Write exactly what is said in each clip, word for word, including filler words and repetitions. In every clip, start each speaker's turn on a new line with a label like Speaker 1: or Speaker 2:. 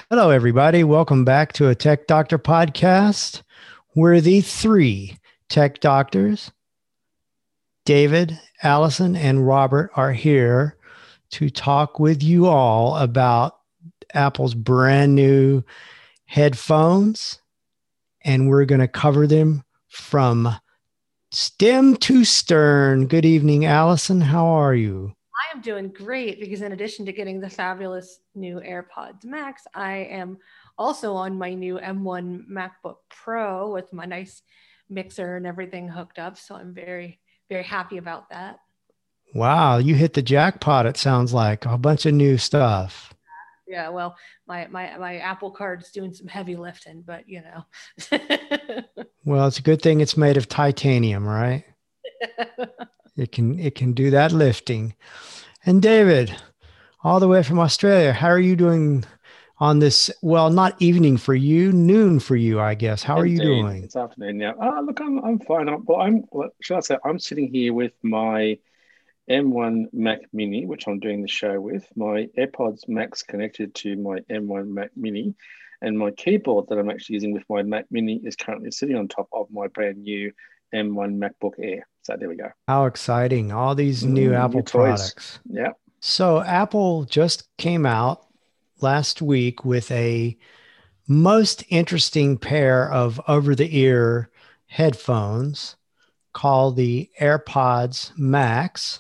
Speaker 1: Hello, everybody. Welcome back to a Tech Doctor podcast. We're the three tech doctors. David, Allison, and Robert are here to talk with you all about Apple's brand new headphones, and we're going to cover them from stem to stern. Good evening, Allison. How are you?
Speaker 2: I am doing great because in addition to getting the fabulous new AirPods Max, I am also on my new M one MacBook Pro with my nice mixer and everything hooked up. So I'm very, very happy about that.
Speaker 1: Wow, you hit the jackpot, it sounds like. A bunch of new stuff.
Speaker 2: Yeah, well, my my my Apple Card's doing some heavy lifting, but you know.
Speaker 1: Well, it's a good thing it's made of titanium, right? It can it can do that lifting. And David, all the way from Australia, how are you doing on this? Well, not evening for you, noon for you, I guess. How are you
Speaker 3: Indeed,
Speaker 1: doing?
Speaker 3: it's afternoon now. Ah, look, I'm I'm fine. I'm, well, I'm what should I say? I'm sitting here with my M one Mac Mini, which I'm doing the show with. My AirPods Max connected to my M one Mac Mini, and my keyboard that I'm actually using with my Mac Mini is currently sitting on top of my brand new M one MacBook Air. So there we go.
Speaker 1: How exciting! All these new
Speaker 3: Mm, new
Speaker 1: Apple
Speaker 3: toys.
Speaker 1: products.
Speaker 3: Yeah,
Speaker 1: So, Apple just came out last week with a most interesting pair of over the ear headphones called the AirPods Max.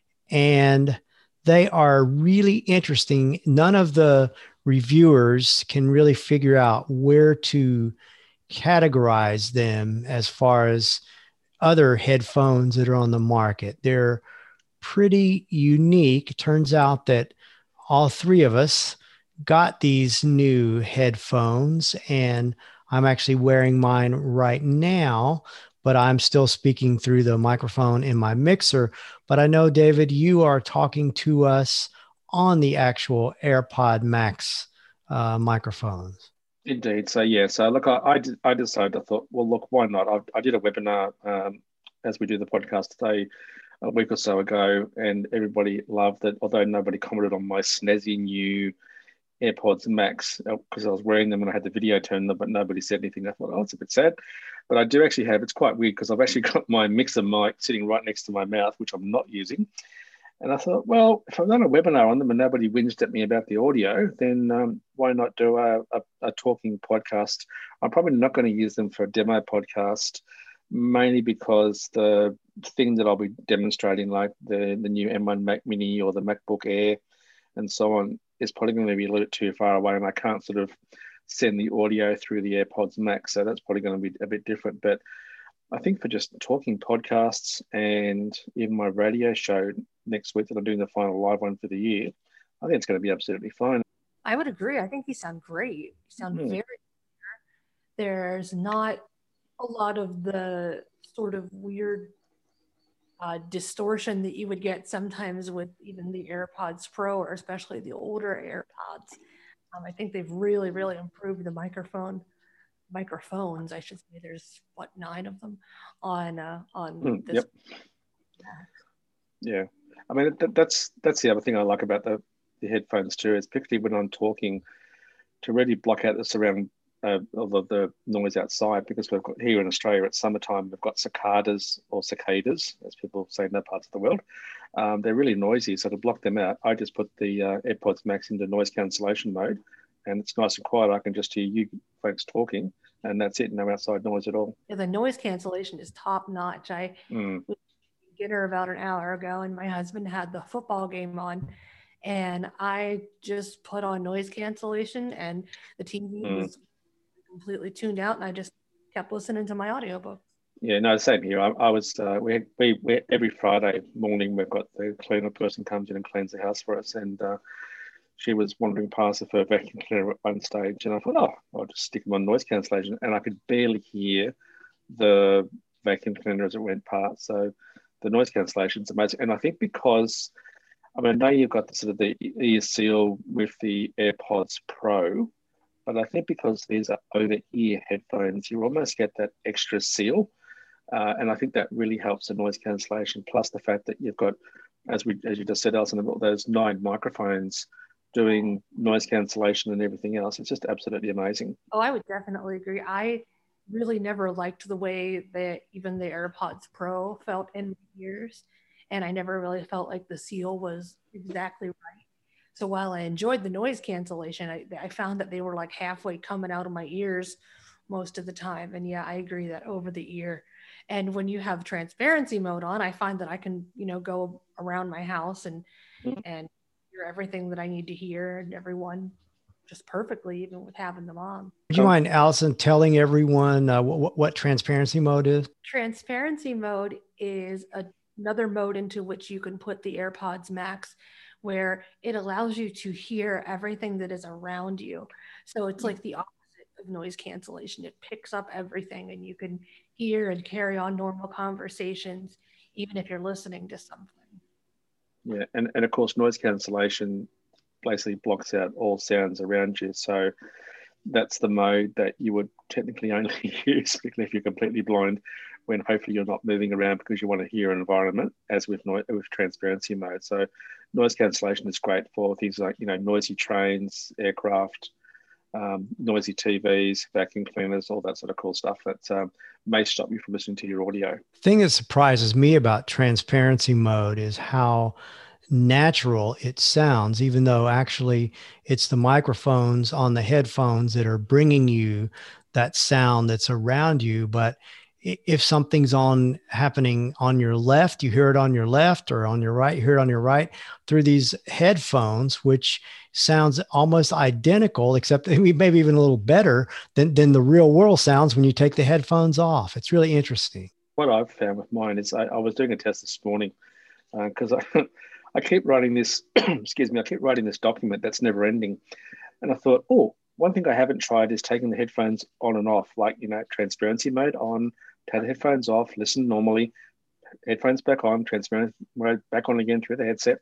Speaker 1: And they are really interesting. None of the reviewers can really figure out where to categorize them as far as other headphones that are on the market. They're pretty unique. It turns out that all three of us got these new headphones, and I'm actually wearing mine right now, but I'm still speaking through the microphone in my mixer. But I know, David, you are talking to us on the actual AirPod Max uh, microphones.
Speaker 3: indeed. So yeah, so look, I I, did, I decided. I thought, well, look, why not? I, I did a webinar um, as we do the podcast today a week or so ago, and everybody loved it. Although nobody commented on my snazzy new AirPods Max because I was wearing them and I had the video turned on, but nobody said anything. I thought, oh, it's a bit sad. But I do actually have. It's quite weird because I've actually got my mixer mic sitting right next to my mouth, which I'm not using. And I thought, well, if I've done a webinar on them and nobody whinged at me about the audio, then um, why not do a, a, a talking podcast? I'm probably not going to use them for a demo podcast, mainly because the thing that I'll be demonstrating, like the, the new M one Mac Mini or the MacBook Air and so on, is probably going to be a little bit too far away. And I can't sort of send the audio through the AirPods Max. So that's probably going to be a bit different. But I think for just talking podcasts and even my radio show next week that I'm doing the final live one for the year, I think it's going to be absolutely fine.
Speaker 2: I would agree. I think you sound great. You sound
Speaker 3: Hmm.
Speaker 2: very there's not a lot of the sort of weird uh, distortion that you would get sometimes with even the AirPods Pro or especially the older AirPods. Um, I think they've really, really improved the microphone microphones. I should say there's what nine of them on uh, on
Speaker 3: Hmm.
Speaker 2: this.
Speaker 3: Yep. Yeah. I mean, that, that's that's the other thing I like about the, the headphones too, is particularly when I'm talking to really block out the surround uh, of the, the noise outside because we've got here in Australia at summertime, we've got cicadas or cicadas, as people say in other parts of the world. Um, they're really noisy. So to block them out, I just put the uh, AirPods Max into noise cancellation mode and it's nice and quiet. I can just hear you folks talking and that's it. No outside noise at all.
Speaker 2: Yeah, the noise cancellation is top notch. I
Speaker 3: Mm,
Speaker 2: was at dinner about an hour ago, and my husband had the football game on, and I just put on noise cancellation, and the T V
Speaker 3: mm.
Speaker 2: was completely tuned out, and I just kept listening to my audiobook.
Speaker 3: Yeah, no, same here. I, I was uh, we we we every Friday morning we've got the cleaner person comes in and cleans the house for us, and uh, she was wandering past with her vacuum cleaner at one stage, and I thought, oh, I'll just stick them on noise cancellation, and I could barely hear the vacuum cleaner as it went past. So the noise cancellation is amazing, and I think because I mean, I know you've got the sort of the ear seal with the AirPods Pro, but I think because these are over ear headphones, you almost get that extra seal. Uh, and I think that really helps the noise cancellation. Plus the fact that you've got, as we as you just said, Alison, about those nine microphones doing noise cancellation and everything else. It's just absolutely amazing.
Speaker 2: Oh, I would definitely agree. I really never liked the way that even the AirPods Pro felt in my ears. And I never really felt like the seal was exactly right. So while I enjoyed the noise cancellation, I, I found that they were like halfway coming out of my ears most of the time. And yeah, I agree that over the ear. And when you have transparency mode on, I find that I can, you know, go around my house and
Speaker 3: Mm.
Speaker 2: and hear everything that I need to hear and everyone just perfectly, even with having them on.
Speaker 1: Would you mind, Allison, telling everyone uh, what, what transparency mode is?
Speaker 2: Transparency mode is a, another mode into which you can put the AirPods Max, where it allows you to hear everything that is around you. So it's like the opposite of noise cancellation. It picks up everything and you can hear and carry on normal conversations, even if you're listening to something.
Speaker 3: Yeah, and, and of course, noise cancellation basically blocks out all sounds around you. So that's the mode that you would technically only use, particularly if you're completely blind, when hopefully you're not moving around because you want to hear an environment, as with noise, with transparency mode. So noise cancellation is great for things like, you know, noisy trains, aircraft, um, noisy T Vs, vacuum cleaners, all that sort of cool stuff that um, may stop you from listening to your audio.
Speaker 1: The thing that surprises me about transparency mode is how natural it sounds, even though actually it's the microphones on the headphones that are bringing you that sound that's around you. But if something's on happening on your left, you hear it on your left, or on your right, you hear it on your right through these headphones, which sounds almost identical, except maybe even a little better than, than the real world sounds when you take the headphones off. It's really interesting.
Speaker 3: What I've found with mine is I, I was doing a test this morning because uh, I, I keep writing this, excuse me, I keep writing this document that's never ending. And I thought, oh, one thing I haven't tried is taking the headphones on and off, like, you know, transparency mode on, take the headphones off, listen normally, headphones back on, transparency mode back on again through the headset.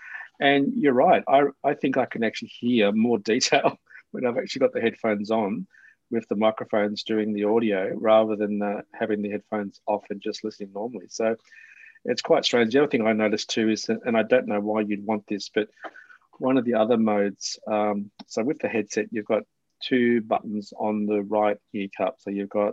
Speaker 3: And you're right. I, I think I can actually hear more detail when I've actually got the headphones on with the microphones doing the audio rather than uh, having the headphones off and just listening normally. So it's quite strange. The other thing I noticed too is, that, and I don't know why you'd want this, but one of the other modes, um, so with the headset, you've got two buttons on the right ear cup. So you've got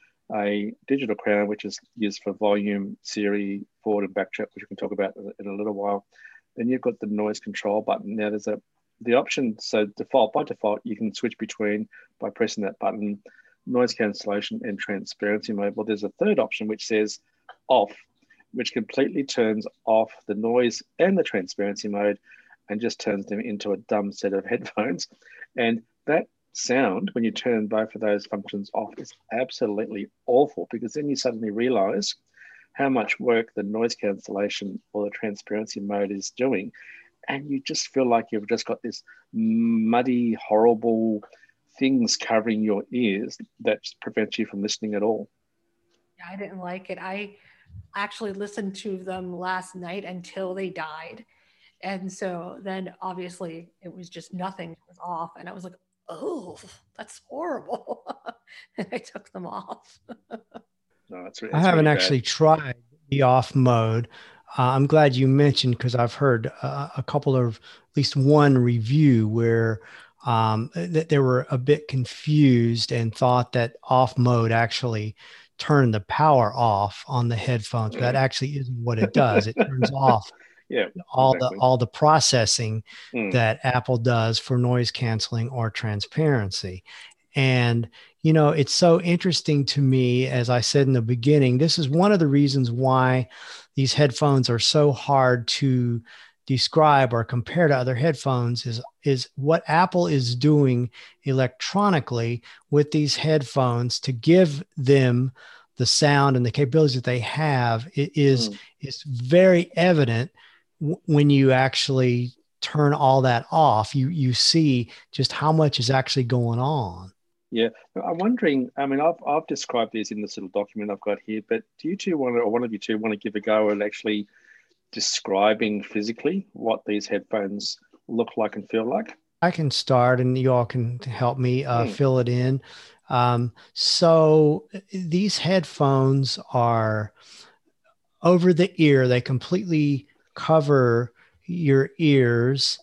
Speaker 3: a digital crown, which is used for volume, Siri, forward and back track, which we can talk about in a little while. Then you've got the noise control button. Now there's a the option, so default by default, you can switch between by pressing that button, noise cancellation and transparency mode. Well, there's a third option which says off, which completely turns off the noise and the transparency mode and just turns them into a dumb set of headphones. And that sound, when you turn both of those functions off, is absolutely awful, because then you suddenly realize how much work the noise cancellation or the transparency mode is doing. And you just feel like you've just got this muddy, horrible things covering your ears that prevents you from listening at all.
Speaker 2: Yeah, I didn't like it. I actually listened to them last night until they died. And so then obviously it was just nothing. It was off. And I was like, oh, that's horrible. And I took them off.
Speaker 3: No, it's, it's
Speaker 1: I haven't
Speaker 3: really
Speaker 1: actually
Speaker 3: bad.
Speaker 1: tried the off mode. Uh, I'm glad you mentioned, because I've heard uh, a couple of, at least one review where um, that they were a bit confused and thought that off mode actually turned the power off on the headphones. But that actually isn't what it does. It turns off
Speaker 3: Yeah,
Speaker 1: all
Speaker 3: exactly.
Speaker 1: the all the processing
Speaker 3: Mm.
Speaker 1: that Apple does for noise canceling or transparency. And, you know, it's so interesting to me, as I said in the beginning, this is one of the reasons why these headphones are so hard to describe or compare to other headphones is, is what Apple is doing electronically with these headphones to give them the sound and the capabilities that they have. It is,
Speaker 3: Mm.
Speaker 1: is very evident w- when you actually turn all that off. You, you see just how much is actually going on.
Speaker 3: Yeah, I'm wondering, I mean, I've, I've described these in this little document I've got here, but do you two want to, or one of you two want to give a go at actually describing physically what these headphones look like and feel like?
Speaker 1: I can start and you all can help me uh,
Speaker 3: Hmm.
Speaker 1: fill it in. Um, so these headphones are over the ear. They completely cover your ears,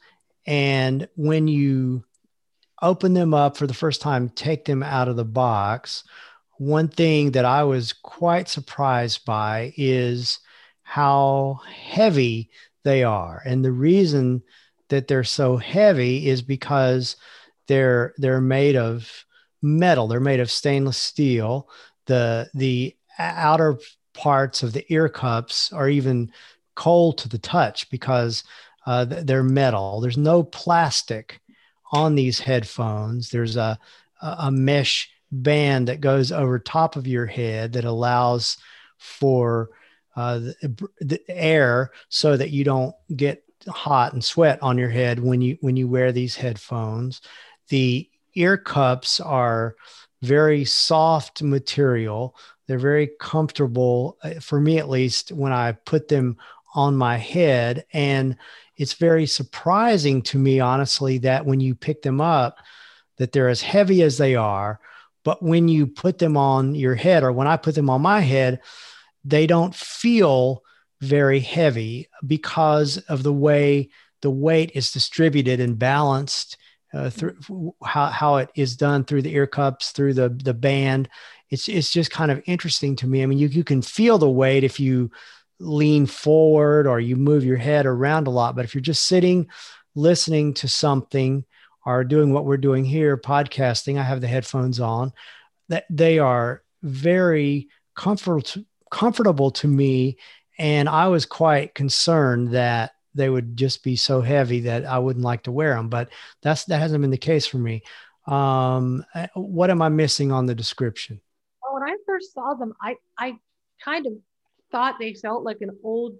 Speaker 1: And when you open them up for the first time, take them out of the box, one thing that I was quite surprised by is how heavy they are. And the reason that they're so heavy is because they're they're made of metal. They're made of stainless steel. The the outer parts of the ear cups are even cold to the touch because uh, they're metal. There's no plastic on these headphones. There's a a mesh band that goes over top of your head that allows for uh, the, the air so that you don't get hot and sweat on your head when you when you wear these headphones. The ear cups are very soft material. They're very comfortable, for me at least, when I put them on my head. And it's very surprising to me, honestly, that when you pick them up, that they're as heavy as they are. But when you put them on your head, or when I put them on my head, they don't feel very heavy because of the way the weight is distributed and balanced uh, through how, how it is done through the ear cups, through the, the band. It's, it's just kind of interesting to me. I mean, you, you can feel the weight if you lean forward or you move your head around a lot, but if you're just sitting, listening to something or doing what we're doing here, podcasting, I have the headphones on, that they are very comfort, comfortable to me. And I was quite concerned that they would just be so heavy that I wouldn't like to wear them, but that's, that hasn't been the case for me. Um, what am I missing on the description?
Speaker 2: Well, when I first saw them, I, I kind of thought they felt like an old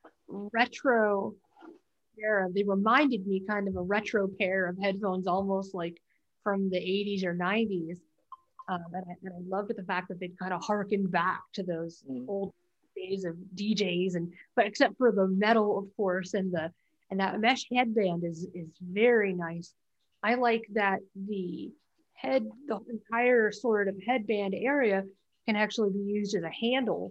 Speaker 2: retro pair. They reminded me kind of a retro pair of headphones, almost like from the eighties or nineties. Um, and, I, and I loved the fact that they'd kind of harkened back to those mm. old days of D Js, and but except for the metal, of course, and the and that mesh headband is is very nice. I like that the head, the entire sort of headband area can actually be used as a handle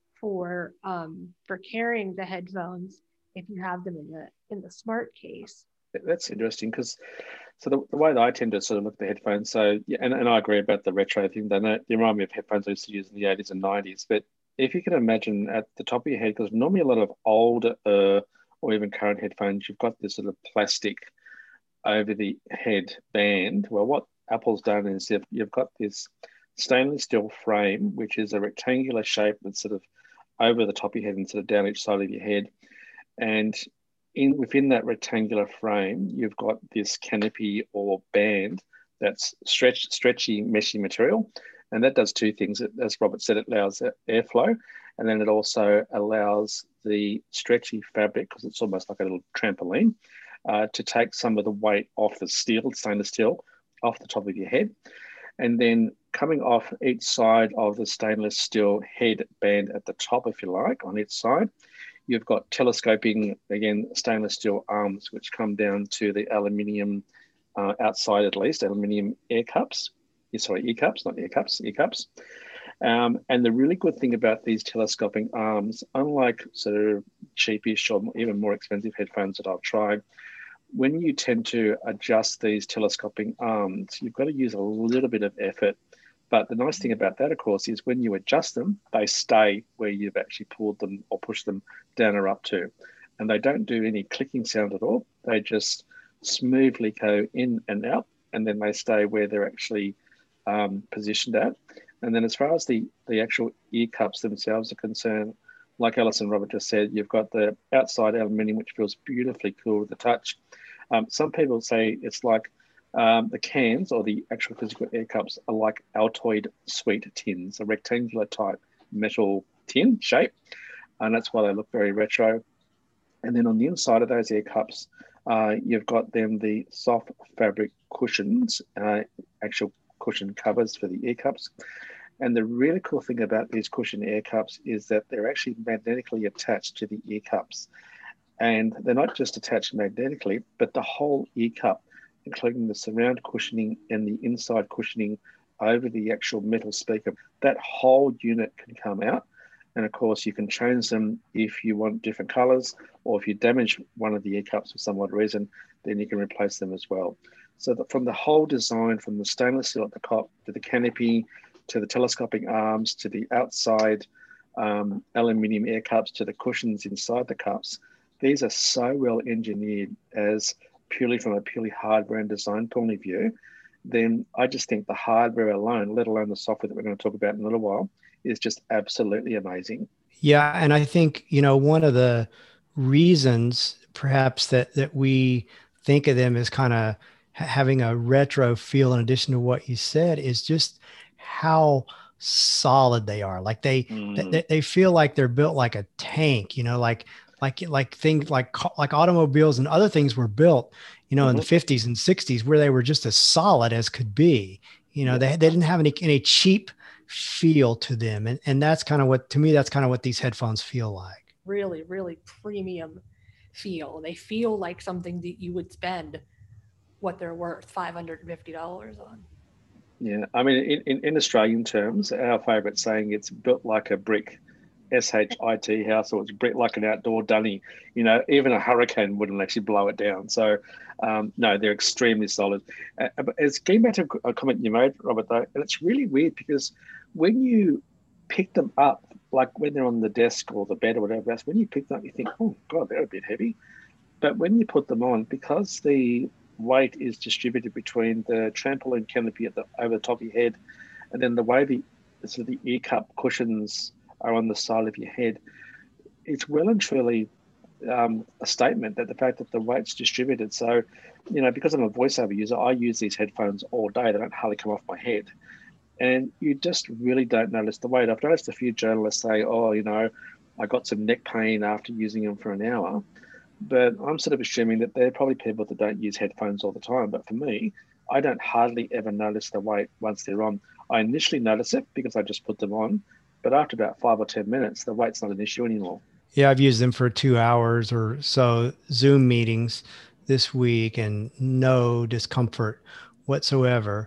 Speaker 2: for um, for carrying the headphones if you have them in the in the smart case.
Speaker 3: That's interesting because so the, the way that I tend to sort of look at the headphones, so yeah, and, and I agree about the retro thing. They, know, they remind me of headphones I used to use in the eighties and nineties. But if you can imagine at the top of your head, because normally a lot of older uh, or even current headphones, you've got this sort of plastic over the head band. Well, what Apple's done is you've, you've got this stainless steel frame, which is a rectangular shape that's sort of over the top of your head and sort of down each side of your head. And in within that rectangular frame, you've got this canopy or band that's stretch, stretchy, meshy material. And that does two things. It, as Robert said, it allows airflow. And then it also allows the stretchy fabric, because it's almost like a little trampoline, uh, to take some of the weight off the steel, stainless steel, off the top of your head. And then coming off each side of the stainless steel head band at the top, if you like, on each side, you've got telescoping, again, stainless steel arms, which come down to the aluminium, uh, outside at least, aluminium air cups. Sorry, ear cups, not air cups, ear cups. Um, and the really good thing about these telescoping arms, unlike sort of cheapish or even more expensive headphones that I've tried, when you tend to adjust these telescoping arms, you've got to use a little bit of effort. But the nice thing about that, of course, is when you adjust them, they stay where you've actually pulled them or pushed them down or up to. And they don't do any clicking sound at all. They just smoothly go in and out, and then they stay where they're actually um, positioned at. And then as far as the, the actual ear cups themselves are concerned, like Alice and Robert just said, you've got the outside aluminium, which feels beautifully cool with the touch. Um, some people say it's like um, the cans or the actual physical air cups are like Altoid sweet tins, a rectangular type metal tin shape. And that's why they look very retro. And then on the inside of those air cups, uh, you've got them the soft fabric cushions, uh, actual cushion covers for the ear cups. And the really cool thing about these cushion ear cups is that they're actually magnetically attached to the ear cups. And they're not just attached magnetically, but the whole ear cup, including the surround cushioning and the inside cushioning over the actual metal speaker, that whole unit can come out. And of course, you can change them if you want different colors, or if you damage one of the ear cups for some odd reason, then you can replace them as well. So that from the whole design, from the stainless steel at the top to the canopy, to the telescopic arms, to the outside um, aluminium air cups, to the cushions inside the cups, these are so well engineered as purely from a purely hardware and design point of view. Then I just think the hardware alone, let alone the software that we're going to talk about in a little while, is just absolutely amazing.
Speaker 1: Yeah, and I think, you know, one of the reasons perhaps that that we think of them as kind of having a retro feel in addition to what you said is just how solid they are. Like they
Speaker 3: Mm.
Speaker 1: they, they feel like they're built like a tank, you know, like like like things like like automobiles and other things were built, you know, mm-hmm. in the fifties and sixties where they were just as solid as could be. You know, yeah. they they didn't have any any cheap feel to them. And, and that's kind of what, to me, that's kind of what these headphones feel like.
Speaker 2: Really, really premium feel. They feel like something that you would spend what they're worth, five hundred fifty dollars on.
Speaker 3: Yeah. I mean, in, in, in Australian terms, our favorite saying, it's built like a brick, S H I T house, or it's built like an outdoor dunny. You know, even a hurricane wouldn't actually blow it down. So, um, no, they're extremely solid. Uh, but it's getting back to a comment you made, Robert, though, and it's really weird because when you pick them up, like when they're on the desk or the bed or whatever else, when you pick them up, you think, oh, God, they're a bit heavy. But when you put them on, because the weight is distributed between the trampoline canopy at the over the top of your head, and then the way the, so the ear cup cushions are on the side of your head, it's well and truly um, a statement that the fact that the weight's distributed. So, you know, because I'm a voiceover user, I use these headphones all day. They don't hardly come off my head. And you just really don't notice the weight. I've noticed a few journalists say, oh, you know, I got some neck pain after using them for an hour. But I'm sort of assuming that they're probably people that don't use headphones all the time. But for me, I don't hardly ever notice the weight once they're on. I initially notice it because I just put them on. But after about five or ten minutes, the weight's not an issue anymore.
Speaker 1: Yeah, I've used them for two hours or so Zoom meetings this week and no discomfort whatsoever.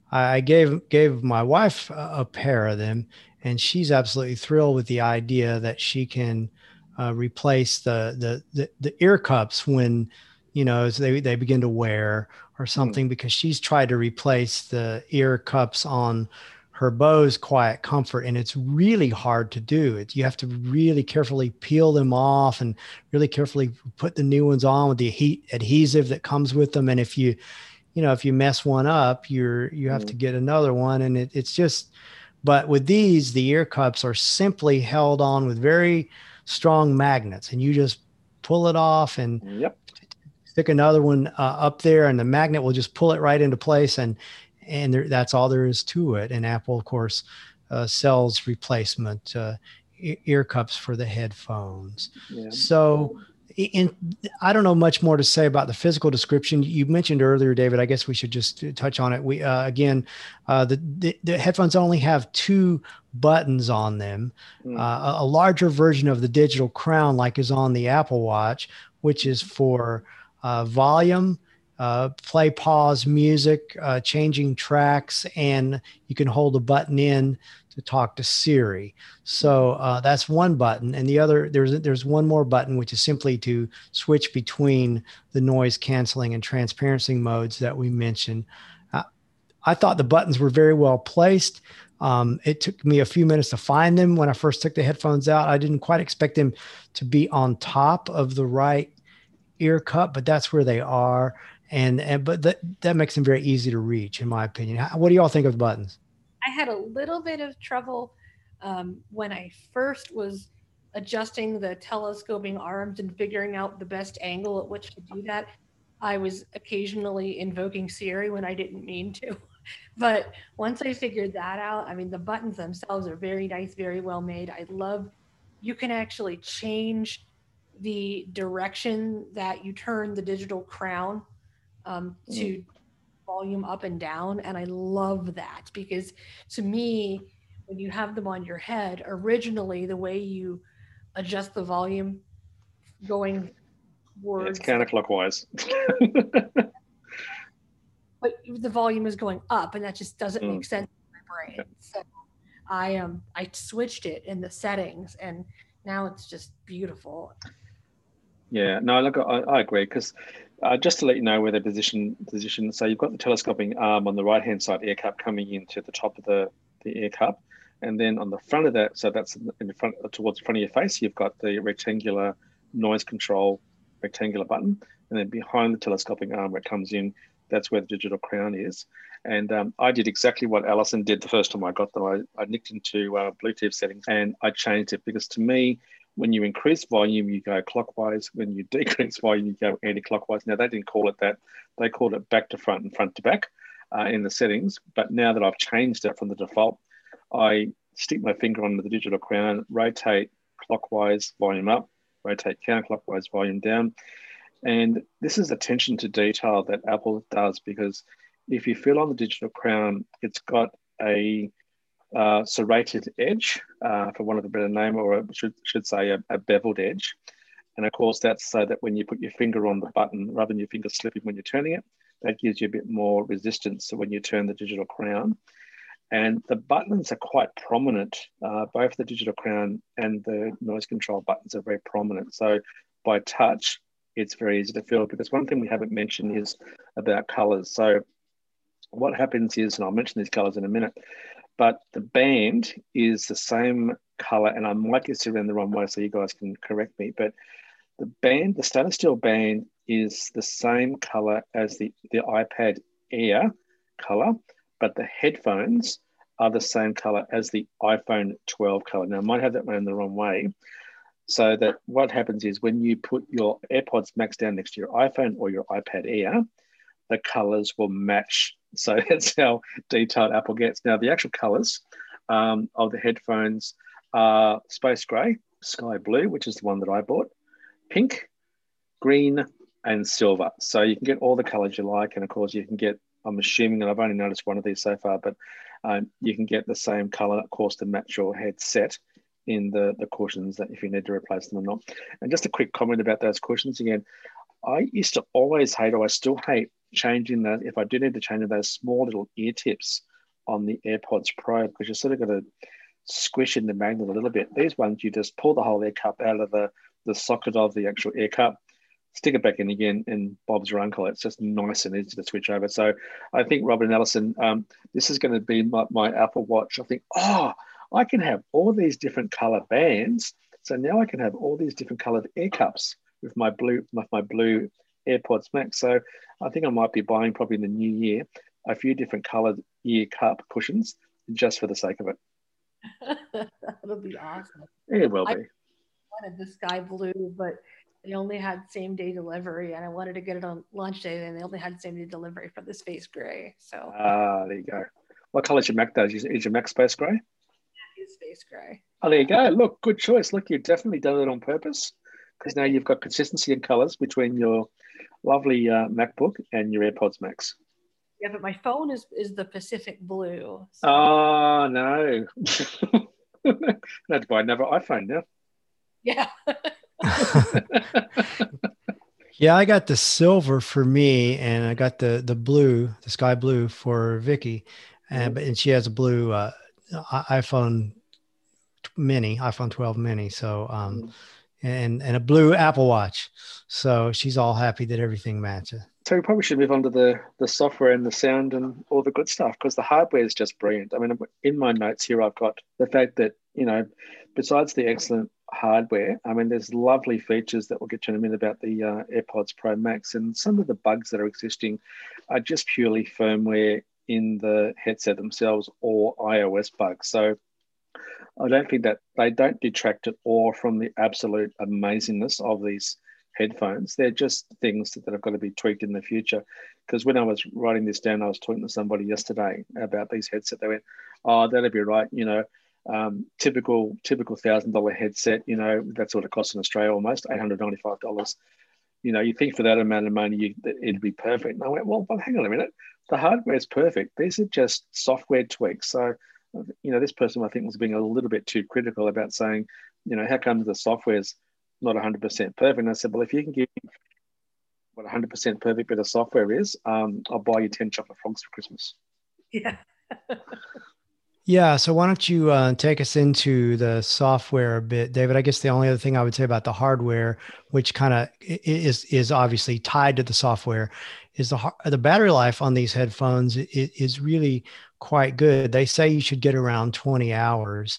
Speaker 1: I gave gave my wife a pair of them, and she's absolutely thrilled with the idea that she can uh, replace the, the the the ear cups when, you know, as they they begin to wear or something, mm. because she's tried to replace the ear cups on her Bose Quiet Comfort, and it's really hard to do. It you have to really carefully peel them off and really carefully put the new ones on with the heat adhesive that comes with them, and if you you know, if you mess one up, you're, you have mm. to get another one. And it, it's just, but with these, the ear cups are simply held on with very strong magnets, and you just pull it off and
Speaker 3: yep.
Speaker 1: stick another one uh, up there, and the magnet will just pull it right into place. And, and there, that's all there is to it. And Apple, of course, uh, sells replacement uh, ear cups for the headphones. Yeah. So, In, I don't know much more to say about the physical description. You mentioned earlier, David, I guess we should just touch on it. We, uh, again, uh, the, the, the headphones only have two buttons on them, mm. uh, a, a larger version of the digital crown, like is on the Apple Watch, which is for uh, volume, uh, play, pause, music, uh, changing tracks, and you can hold a button in to talk to Siri. So uh, that's one button. And the other, there's there's one more button, which is simply to switch between the noise canceling and transparency modes that we mentioned. Uh, I thought the buttons were very well placed. Um, it took me a few minutes to find them when I first took the headphones out. I didn't quite expect them to be on top of the right ear cup, but that's where they are. And, and but that, that makes them very easy to reach, in my opinion. How, what do you all think of the buttons?
Speaker 2: I had a little bit of trouble um, when I first was adjusting the telescoping arms and figuring out the best angle at which to do that. I was occasionally invoking Siri when I didn't mean to. But once I figured that out, I mean, the buttons themselves are very nice, very well made. I love, you can actually change the direction that you turn the digital crown um, to mm. volume up and down. And I love that because to me, when you have them on your head, originally the way you adjust the volume going towards...
Speaker 3: It's counterclockwise.
Speaker 2: But the volume is going up, and that just doesn't mm. make sense in my brain. Yeah. So I um I switched it in the settings, and now it's just beautiful.
Speaker 3: Yeah, no, look, I, I agree, because Uh, just to let you know where the position position. So you've got the telescoping arm on the right hand side air cup coming into the top of the, the air cup. And then on the front of that, so that's in the front towards the front of your face, you've got the rectangular noise control rectangular button. And then behind the telescoping arm where it comes in, that's where the digital crown is. And um, I did exactly what Alison did the first time I got them. I, I nicked into uh, Bluetooth settings and I changed it because to me, when you increase volume, you go clockwise. When you decrease volume, you go anti-clockwise. Now, they didn't call it that. They called it back to front and front to back uh, in the settings. But now that I've changed it from the default, I stick my finger on the digital crown, rotate clockwise, volume up, rotate counterclockwise, volume down. And this is attention to detail that Apple does, because if you feel on the digital crown, it's got a uh, serrated edge, uh, for want of a better name, or I should, should say a, a beveled edge. And of course, that's so that when you put your finger on the button, rather than your finger slipping when you're turning it, that gives you a bit more resistance so when you turn the digital crown. And the buttons are quite prominent. Uh, both the digital crown and the noise control buttons are very prominent. So by touch, it's very easy to feel, because one thing we haven't mentioned is about colors. So what happens is, and I'll mention these colors in a minute, but the band is the same color, and I might get it around the wrong way so you guys can correct me, but the band, the stainless steel band is the same color as the, the iPad Air color, but the headphones are the same color as the iPhone twelve color. Now, I might have that one in the wrong way. So that what happens is when you put your AirPods Max down next to your iPhone or your iPad Air, the colors will match. So that's how detailed Apple gets. Now, the actual colors um, of the headphones are space gray, sky blue, which is the one that I bought, pink, green, and silver. So you can get all the colors you like. And of course, you can get, I'm assuming, and I've only noticed one of these so far, but um, you can get the same color, of course, to match your headset in the, the cushions, that if you need to replace them or not. And just a quick comment about those cushions again. I used to always hate, or I still hate, changing that, if I do need to change those small little ear tips on the AirPods Pro, because you're sort of got to squish in the magnet a little bit. These ones, you just pull the whole air cup out of the, the socket of the actual air cup, stick it back in again, and Bob's your uncle. It's just nice and easy to switch over. So I think, Robert and Alison, um, this is going to be my, my Apple Watch. I think, oh, I can have all these different color bands. So now I can have all these different colored air cups with my blue, with my blue AirPods Max. So I think I might be buying, probably in the new year, a few different colored ear cup cushions just for the sake of it.
Speaker 2: That'll be awesome.
Speaker 3: It will be.
Speaker 2: I wanted the sky blue, but they only had same day delivery, and I wanted to get it on launch day, and they only had same day delivery for the space gray. So
Speaker 3: ah, there you go. What color is your Mac though? Is is your Mac space gray?
Speaker 2: Yeah, it's space gray.
Speaker 3: Oh, there you go. Look, good choice. Look, you've definitely done it on purpose, because now you've got consistency in colors between your lovely uh, MacBook and your AirPods Max.
Speaker 2: Yeah, but my phone is is the Pacific blue.
Speaker 3: So. Oh no! I have to buy another iPhone now.
Speaker 2: Yeah.
Speaker 1: Yeah, I got the silver for me, and I got the the blue, the sky blue for Vicky, and mm-hmm. and she has a blue uh, iPhone Mini, iPhone twelve Mini. So, um, mm-hmm. and and a blue Apple Watch. So she's all happy that everything matches.
Speaker 3: So we probably should move on to the the software and the sound and all the good stuff, because the hardware is just brilliant. I mean, in my notes here, I've got the fact that, you know, besides the excellent hardware, I mean, there's lovely features that we'll get to in a minute about the uh, AirPods Pro Max, and some of the bugs that are existing are just purely firmware in the headset themselves or iOS bugs. So I don't think that they don't detract at all from the absolute amazingness of these headphones. They're just things that have got to be tweaked in the future. Because when I was writing this down, I was talking to somebody yesterday about these headsets. They went, oh, that'd be right, you know, Um, typical typical thousand dollar headset, you know, that's what it costs in Australia, almost eight hundred ninety five dollars. You know, you think for that amount of money, you, it'd be perfect. And I went, well, but hang on a minute, the hardware is perfect. These are just software tweaks. So, you know, this person I think was being a little bit too critical about saying, you know, how come the software's not one hundred percent perfect? And I said, well, if you can give me what one hundred percent perfect bit of software is, um, I'll buy you ten chocolate frogs for Christmas.
Speaker 2: Yeah.
Speaker 1: Yeah, so why don't you uh, take us into the software a bit, David? I guess the only other thing I would say about the hardware, which kind of is is obviously tied to the software, is the har- the battery life on these headphones i- is really quite good. They say you should get around twenty hours.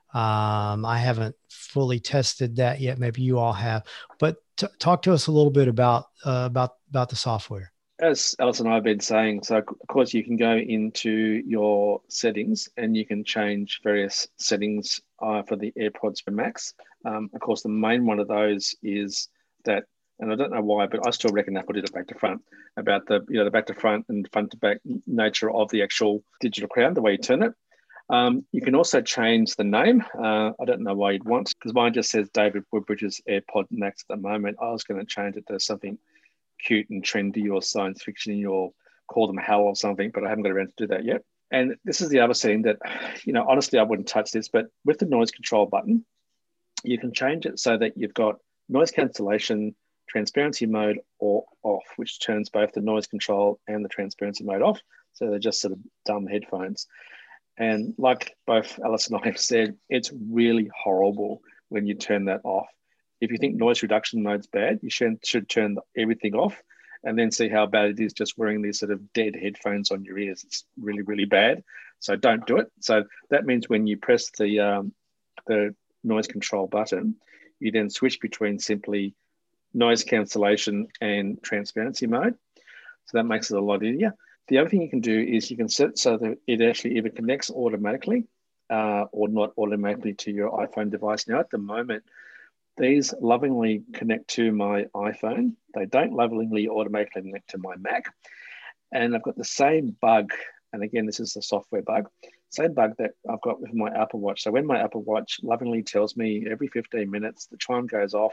Speaker 1: Um, I haven't fully tested that yet. Maybe you all have, but t talk to us a little bit about uh, about about the software.
Speaker 3: As Alice and I have been saying, so of course you can go into your settings and you can change various settings uh, for the AirPods Pro Max. Um, of course, the main one of those is that, and I don't know why, but I still reckon Apple did it back to front about the you know the back to front and front to back nature of the actual digital crown, the way you turn it. Um, you can also change the name. Uh, I don't know why you'd want, because mine just says David Woodbridge's AirPod Max at the moment. I was going to change it to something cute and trendy or science fiction or call them hell or something, but I haven't got around to do that yet. And this is the other thing that, you know, honestly, I wouldn't touch this, but with the noise control button, you can change it so that you've got noise cancellation, transparency mode, or off, which turns both the noise control and the transparency mode off. So they're just sort of dumb headphones. And like both Alice and I have said, it's really horrible when you turn that off. If you think noise reduction mode's bad, you should, should turn everything off and then see how bad it is just wearing these sort of dead headphones on your ears. It's really, really bad. So don't do it. So that means when you press the, um, the noise control button, you then switch between simply noise cancellation and transparency mode. So that makes it a lot easier. The other thing you can do is you can set it so that it actually either connects automatically uh, or not automatically to your iPhone device. Now, at the moment, these lovingly connect to my iPhone. They don't lovingly automatically connect to my Mac. And I've got the same bug. And again, this is a software bug. Same bug that I've got with my Apple Watch. So when my Apple Watch lovingly tells me every fifteen minutes, the chime goes off,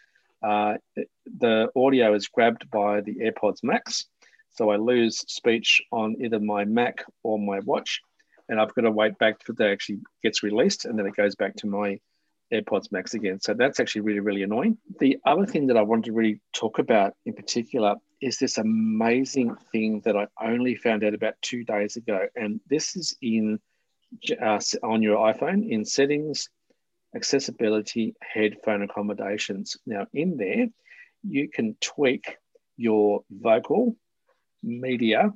Speaker 3: uh, the audio is grabbed by the AirPods Max. So I lose speech on either my Mac or my watch, and I've got to wait back for that actually gets released, and then it goes back to my AirPods Max again. So that's actually really, really annoying. The other thing that I wanted to really talk about in particular is this amazing thing that I only found out about two days ago, and this is in uh, on your iPhone in settings, accessibility, headphone accommodations. Now in there, you can tweak your vocal, media,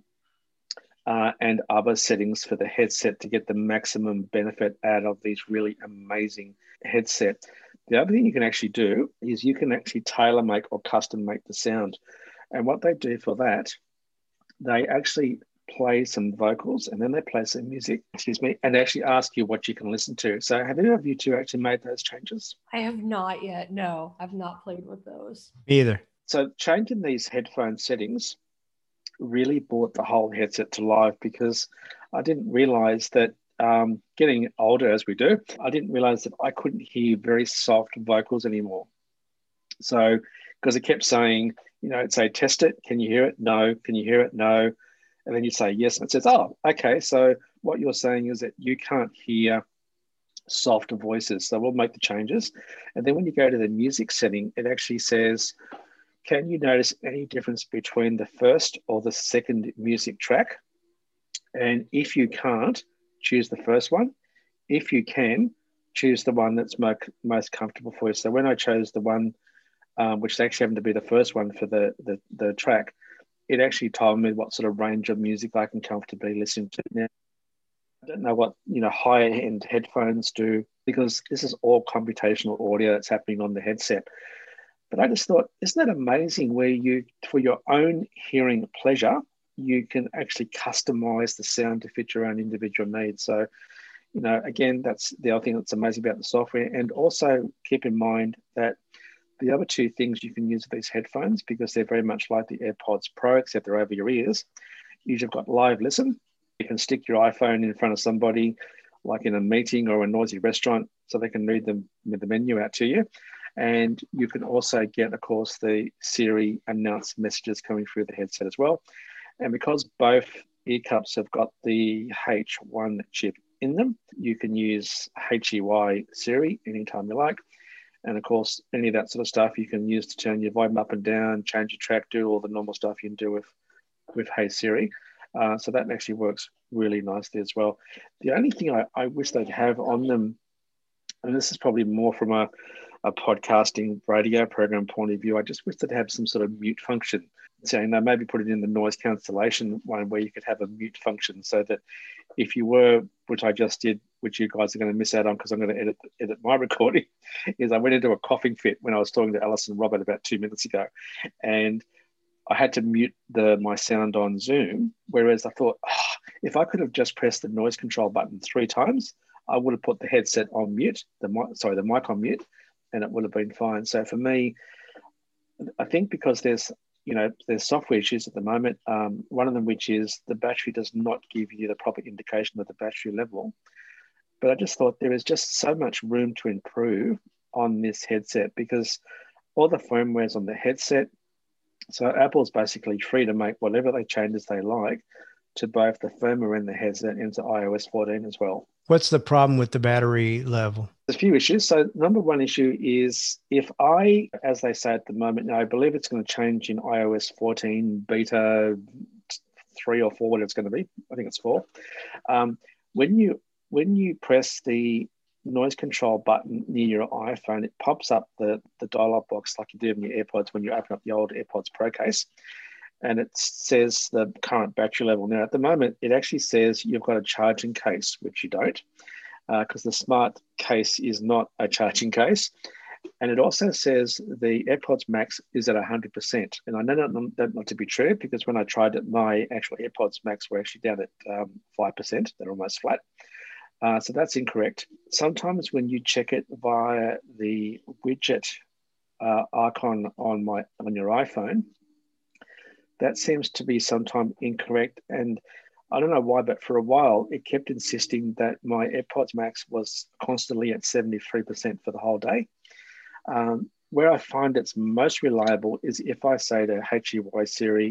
Speaker 3: uh, and other settings for the headset to get the maximum benefit out of these really amazing headset. The other thing you can actually do is you can actually tailor make or custom make the sound. And what they do for that, they actually play some vocals and then they play some music, excuse me, and actually ask you what you can listen to. So have any of you two actually made those changes?
Speaker 2: I have not yet. No, I've not played with those.
Speaker 1: Me either.
Speaker 3: So changing these headphone settings really brought the whole headset to life because I didn't realize that um, getting older as we do, I didn't realize that I couldn't hear very soft vocals anymore. So, because it kept saying, you know, it'd say, test it. Can you hear it? No. Can you hear it? No. And then you say yes. And it says, oh, okay. So what you're saying is that you can't hear soft voices. So we'll make the changes. And then when you go to the music setting, it actually says, can you notice any difference between the first or the second music track? And if you can't, choose the first one. If you can, choose the one that's mo- most comfortable for you. So when I chose the one, um, which actually happened to be the first one for the, the, the track, it actually told me what sort of range of music I can comfortably listen to. Now, I don't know what, you know, higher end headphones do because this is all computational audio that's happening on the headset. But I just thought, isn't that amazing where you, for your own hearing pleasure, you can actually customize the sound to fit your own individual needs. So, you know, again, that's the other thing that's amazing about the software. And also keep in mind that the other two things you can use with these headphones, because they're very much like the AirPods Pro, except they're over your ears, is you've got live listen. You can stick your iPhone in front of somebody, like in a meeting or a noisy restaurant, so they can read the, the menu out to you. And you can also get, of course, the Siri announced messages coming through the headset as well. And because both ear cups have got the H one chip in them, you can use H E Y Siri anytime you like. And of course, any of that sort of stuff you can use to turn your volume up and down, change your track, do all the normal stuff you can do with, with Hey Siri. Uh, so that actually works really nicely as well. The only thing I, I wish they'd have on them, and this is probably more from a, a podcasting radio program point of view, I just wish they'd have some sort of mute function. So, you know, maybe put it in the noise cancellation one where you could have a mute function so that if you were, which I just did, which you guys are going to miss out on because I'm going to edit edit my recording, is I went into a coughing fit when I was talking to Alison Robert about two minutes ago. And I had to mute the my sound on Zoom, whereas I thought, oh, if I could have just pressed the noise control button three times, I would have put the headset on mute, the mic, sorry, the mic on mute, and it would have been fine. So for me, I think because there's, you know, there's software issues at the moment. Um, one of them, which is the battery does not give you the proper indication of the battery level. But I just thought there is just so much room to improve on this headset because all the firmware's on the headset. So Apple's basically free to make whatever they changes they like to both the firmware and the headset into i O S fourteen as well.
Speaker 1: What's the problem with the battery level?
Speaker 3: There's a few issues. So number one issue is if I, as they say at the moment, now I believe it's going to change in i O S fourteen beta three or four, whatever it's going to be. I think it's four. Um, when you when you press the noise control button near your iPhone, it pops up the, the dial-up box like you do in your AirPods when you open up the old AirPods Pro case. And it says the current battery level. Now, at the moment, it actually says you've got a charging case, which you don't, because uh, the smart case is not a charging case. And it also says the AirPods Max is at one hundred percent. And I know that, that not to be true because when I tried it, my actual AirPods Max were actually down at um, five percent. They're almost flat. Uh, so that's incorrect. Sometimes when you check it via the widget uh, icon on my on your iPhone, that seems to be sometimes incorrect. And I don't know why, but for a while, it kept insisting that my AirPods Max was constantly at seventy-three percent for the whole day. Um, where I find it's most reliable is if I say to H E Y Siri,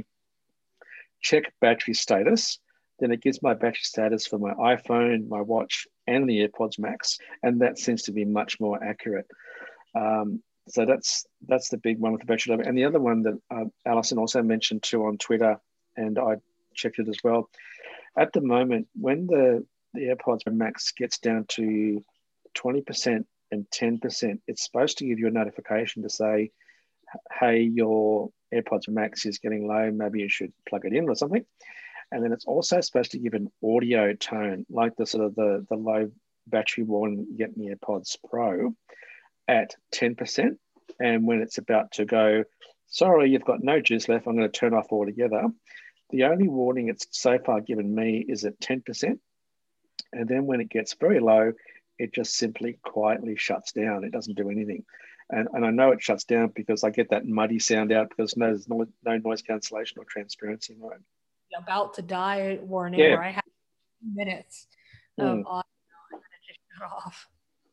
Speaker 3: check battery status, then it gives my battery status for my iPhone, my watch, and the AirPods Max. And that seems to be much more accurate. Um, so that's that's the big one with the battery level. And the other one that uh, Alison also mentioned too on Twitter, and I checked it as well. At the moment, when the, the AirPods Max gets down to twenty percent and ten percent, it's supposed to give you a notification to say, hey, your AirPods Max is getting low, maybe you should plug it in or something. And then it's also supposed to give an audio tone, like the sort of the, the low battery warning you get in the AirPods Pro at ten percent. And when it's about to go, sorry, you've got no juice left, I'm going to turn off altogether. The only warning it's so far given me is at ten percent. And then when it gets very low, it just simply quietly shuts down. It doesn't do anything. And, and I know it shuts down because I get that muddy sound out because there's no, no noise cancellation or transparency mode.
Speaker 2: About to die warning
Speaker 3: yeah.
Speaker 2: where I have minutes of
Speaker 3: mm.
Speaker 2: audio and then it just shut off.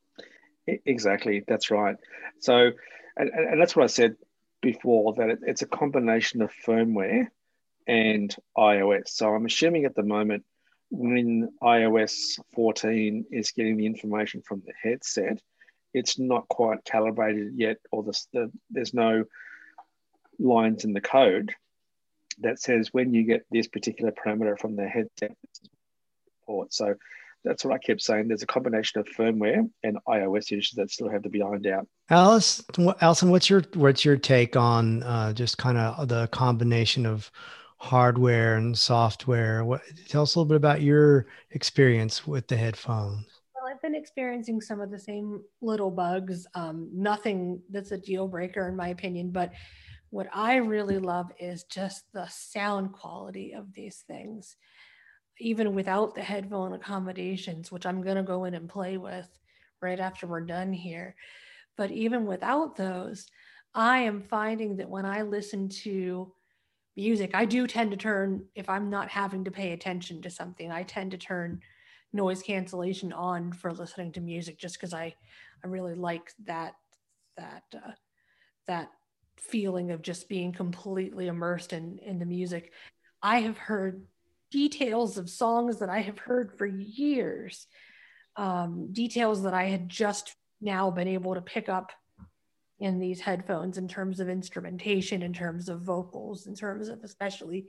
Speaker 3: Exactly, that's right. So, and, and that's what I said before, that it, it's a combination of firmware and iOS. So I'm assuming at the moment when i O S fourteen is getting the information from the headset, it's not quite calibrated yet, or the, the, there's no lines in the code that says when you get this particular parameter from the headset port. So that's what I kept saying. There's a combination of firmware and iOS issues that still have to be ironed out.
Speaker 1: Alice, Alison, what's your what's your take on uh, just kind of the combination of hardware and software? What, tell us a little bit about your experience with the headphones.
Speaker 2: Well, I've been experiencing some of the same little bugs. Um, nothing that's a deal breaker in my opinion, but what I really love is just the sound quality of these things. Even without the headphone accommodations, which I'm going to go in and play with right after we're done here. But even without those, I am finding that when I listen to music, I do tend to turn, if I'm not having to pay attention to something, I tend to turn noise cancellation on for listening to music just because I, I really like that, that, uh, that feeling of just being completely immersed in, in the music. I have heard details of songs that I have heard for years, um, details that I had just now been able to pick up in these headphones in terms of instrumentation, in terms of vocals, in terms of especially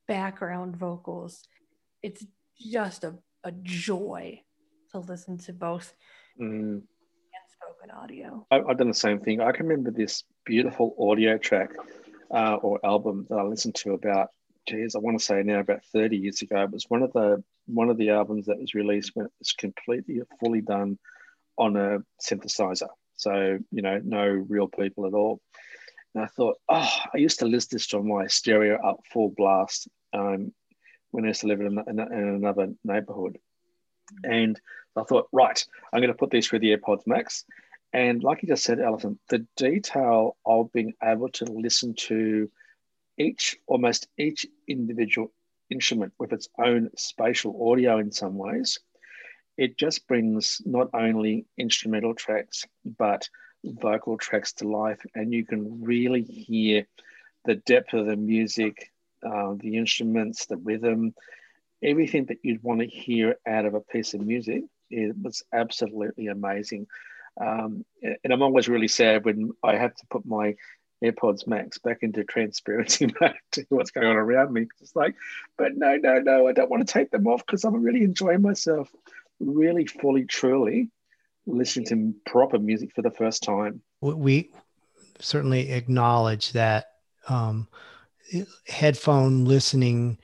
Speaker 2: background vocals. It's just a, a joy to listen to both
Speaker 3: Mm.
Speaker 2: and spoken audio.
Speaker 3: I, I've done the same thing. I can remember this beautiful audio track uh, or album that I listened to about, geez, I want to say now about thirty years ago. It was one of the one of the albums that was released when it was completely fully done on a synthesizer. So, you know, no real people at all. And I thought, oh, I used to listen to this on my stereo up full blast um, when I used to live in, in, in another neighborhood. And I thought, right, I'm going to put these through the AirPods Max. And like you just said, Alison, the detail of being able to listen to each, almost each individual instrument with its own spatial audio in some ways, it just brings not only instrumental tracks, but vocal tracks to life. And you can really hear the depth of the music, uh, the instruments, the rhythm, everything that you'd want to hear out of a piece of music. It was absolutely amazing. Um, and I'm always really sad when I have to put my AirPods Max back into transparency mode to what's going on around me. It's like, but no, no, no, I don't want to take them off because I'm really enjoying myself, really fully, truly listening to proper music for the first time.
Speaker 1: We certainly acknowledge that um, headphone listening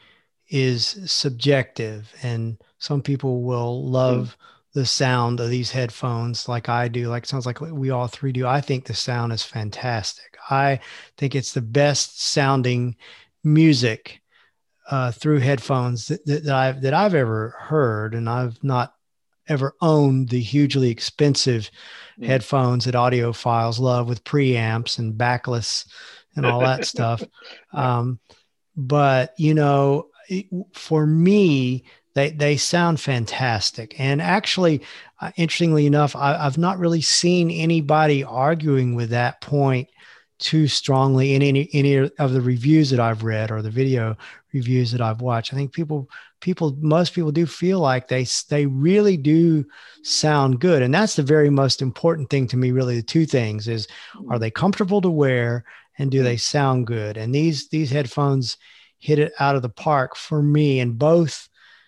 Speaker 1: is subjective, and some people will love mm. the sound of these headphones like I do, like it sounds like we all three do. I think the sound is fantastic. I think it's the best sounding music uh, through headphones that, that, that I've that I've ever heard, and I've not ever owned the hugely expensive mm. headphones that audiophiles love with preamps and backless and all that stuff.
Speaker 3: Yeah.
Speaker 1: Um, but you know, for me, they they sound fantastic. And actually, uh, interestingly enough, I, I've not really seen anybody arguing with that point too strongly in any any of the reviews that I've read or the video reviews that I've watched. I think people people most people do feel like they they really do sound good, and that's the very most important thing to me. Really, the two things is, are they comfortable to wear, and do they sound good? And these these headphones hit it out of the park for me in both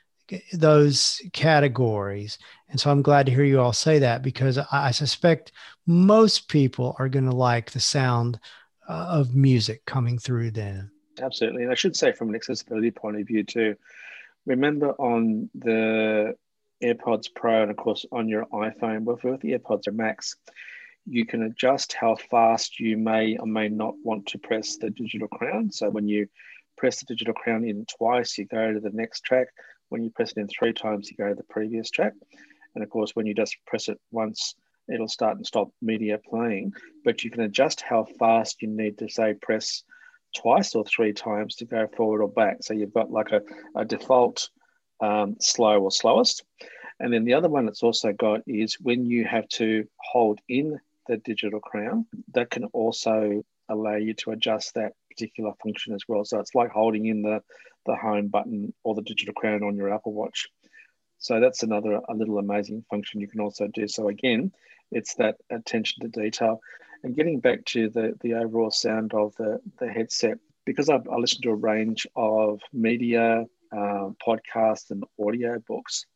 Speaker 1: those categories. And so I'm glad to hear you all say that, because I suspect most people are going to like the sound uh, of music coming through then.
Speaker 3: Absolutely. And I should say, from an accessibility point of view too, remember on the AirPods Pro and of course on your iPhone, well, with the AirPods Max, you can adjust how fast you may or may not want to press the digital crown. So when you press the digital crown in twice, you go to the next track. When you press it in three times, you go to the previous track. And of course, when you just press it once, it'll start and stop media playing. But you can adjust how fast you need to, say, press twice or three times to go forward or back. So you've got like a, a default um, slow or slowest. And then the other one it's also got is when you have to hold in the digital crown, that can also allow you to adjust that particular function as well. So it's like holding in the, the home button or the digital crown on your Apple Watch. So that's another a little amazing function you can also do. So again, it's that attention to detail. And getting back to the, the overall sound of the, the headset, because I've, I listen to a range of media, uh, podcasts and audio books.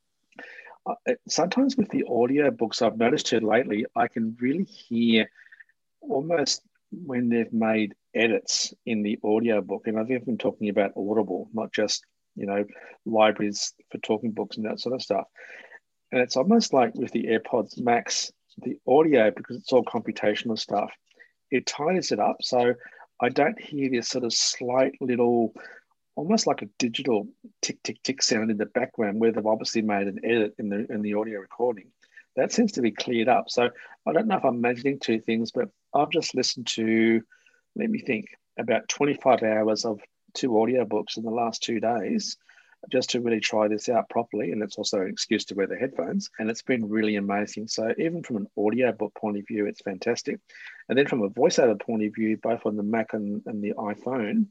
Speaker 3: Uh, sometimes with the audio books, I've noticed here lately, I can really hear almost when they've made edits in the audio book. And I've even been talking about Audible, not just, you know, libraries for talking books and that sort of stuff. And it's almost like with the AirPods Max, the audio, because it's all computational stuff, it tightens it up. So I don't hear this sort of slight little, almost like a digital tick, tick, tick sound in the background where they've obviously made an edit in the in the audio recording. That seems to be cleared up. So I don't know if I'm imagining two things, but I've just listened to, let me think, about twenty-five hours of two audiobooks in the last two days just to really try this out properly. And it's also an excuse to wear the headphones. And it's been really amazing. So even from an audiobook point of view, it's fantastic. And then from a voiceover point of view, both on the Mac and, and the iPhone,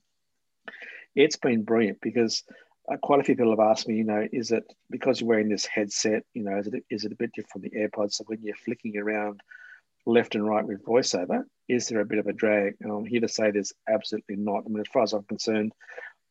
Speaker 3: it's been brilliant because uh, quite a few people have asked me, you know, is it because you're wearing this headset, you know, is it, is it a bit different from the AirPods? So when you're flicking around left and right with voiceover, is there a bit of a drag? And I'm here to say there's absolutely not. I mean, as far as I'm concerned,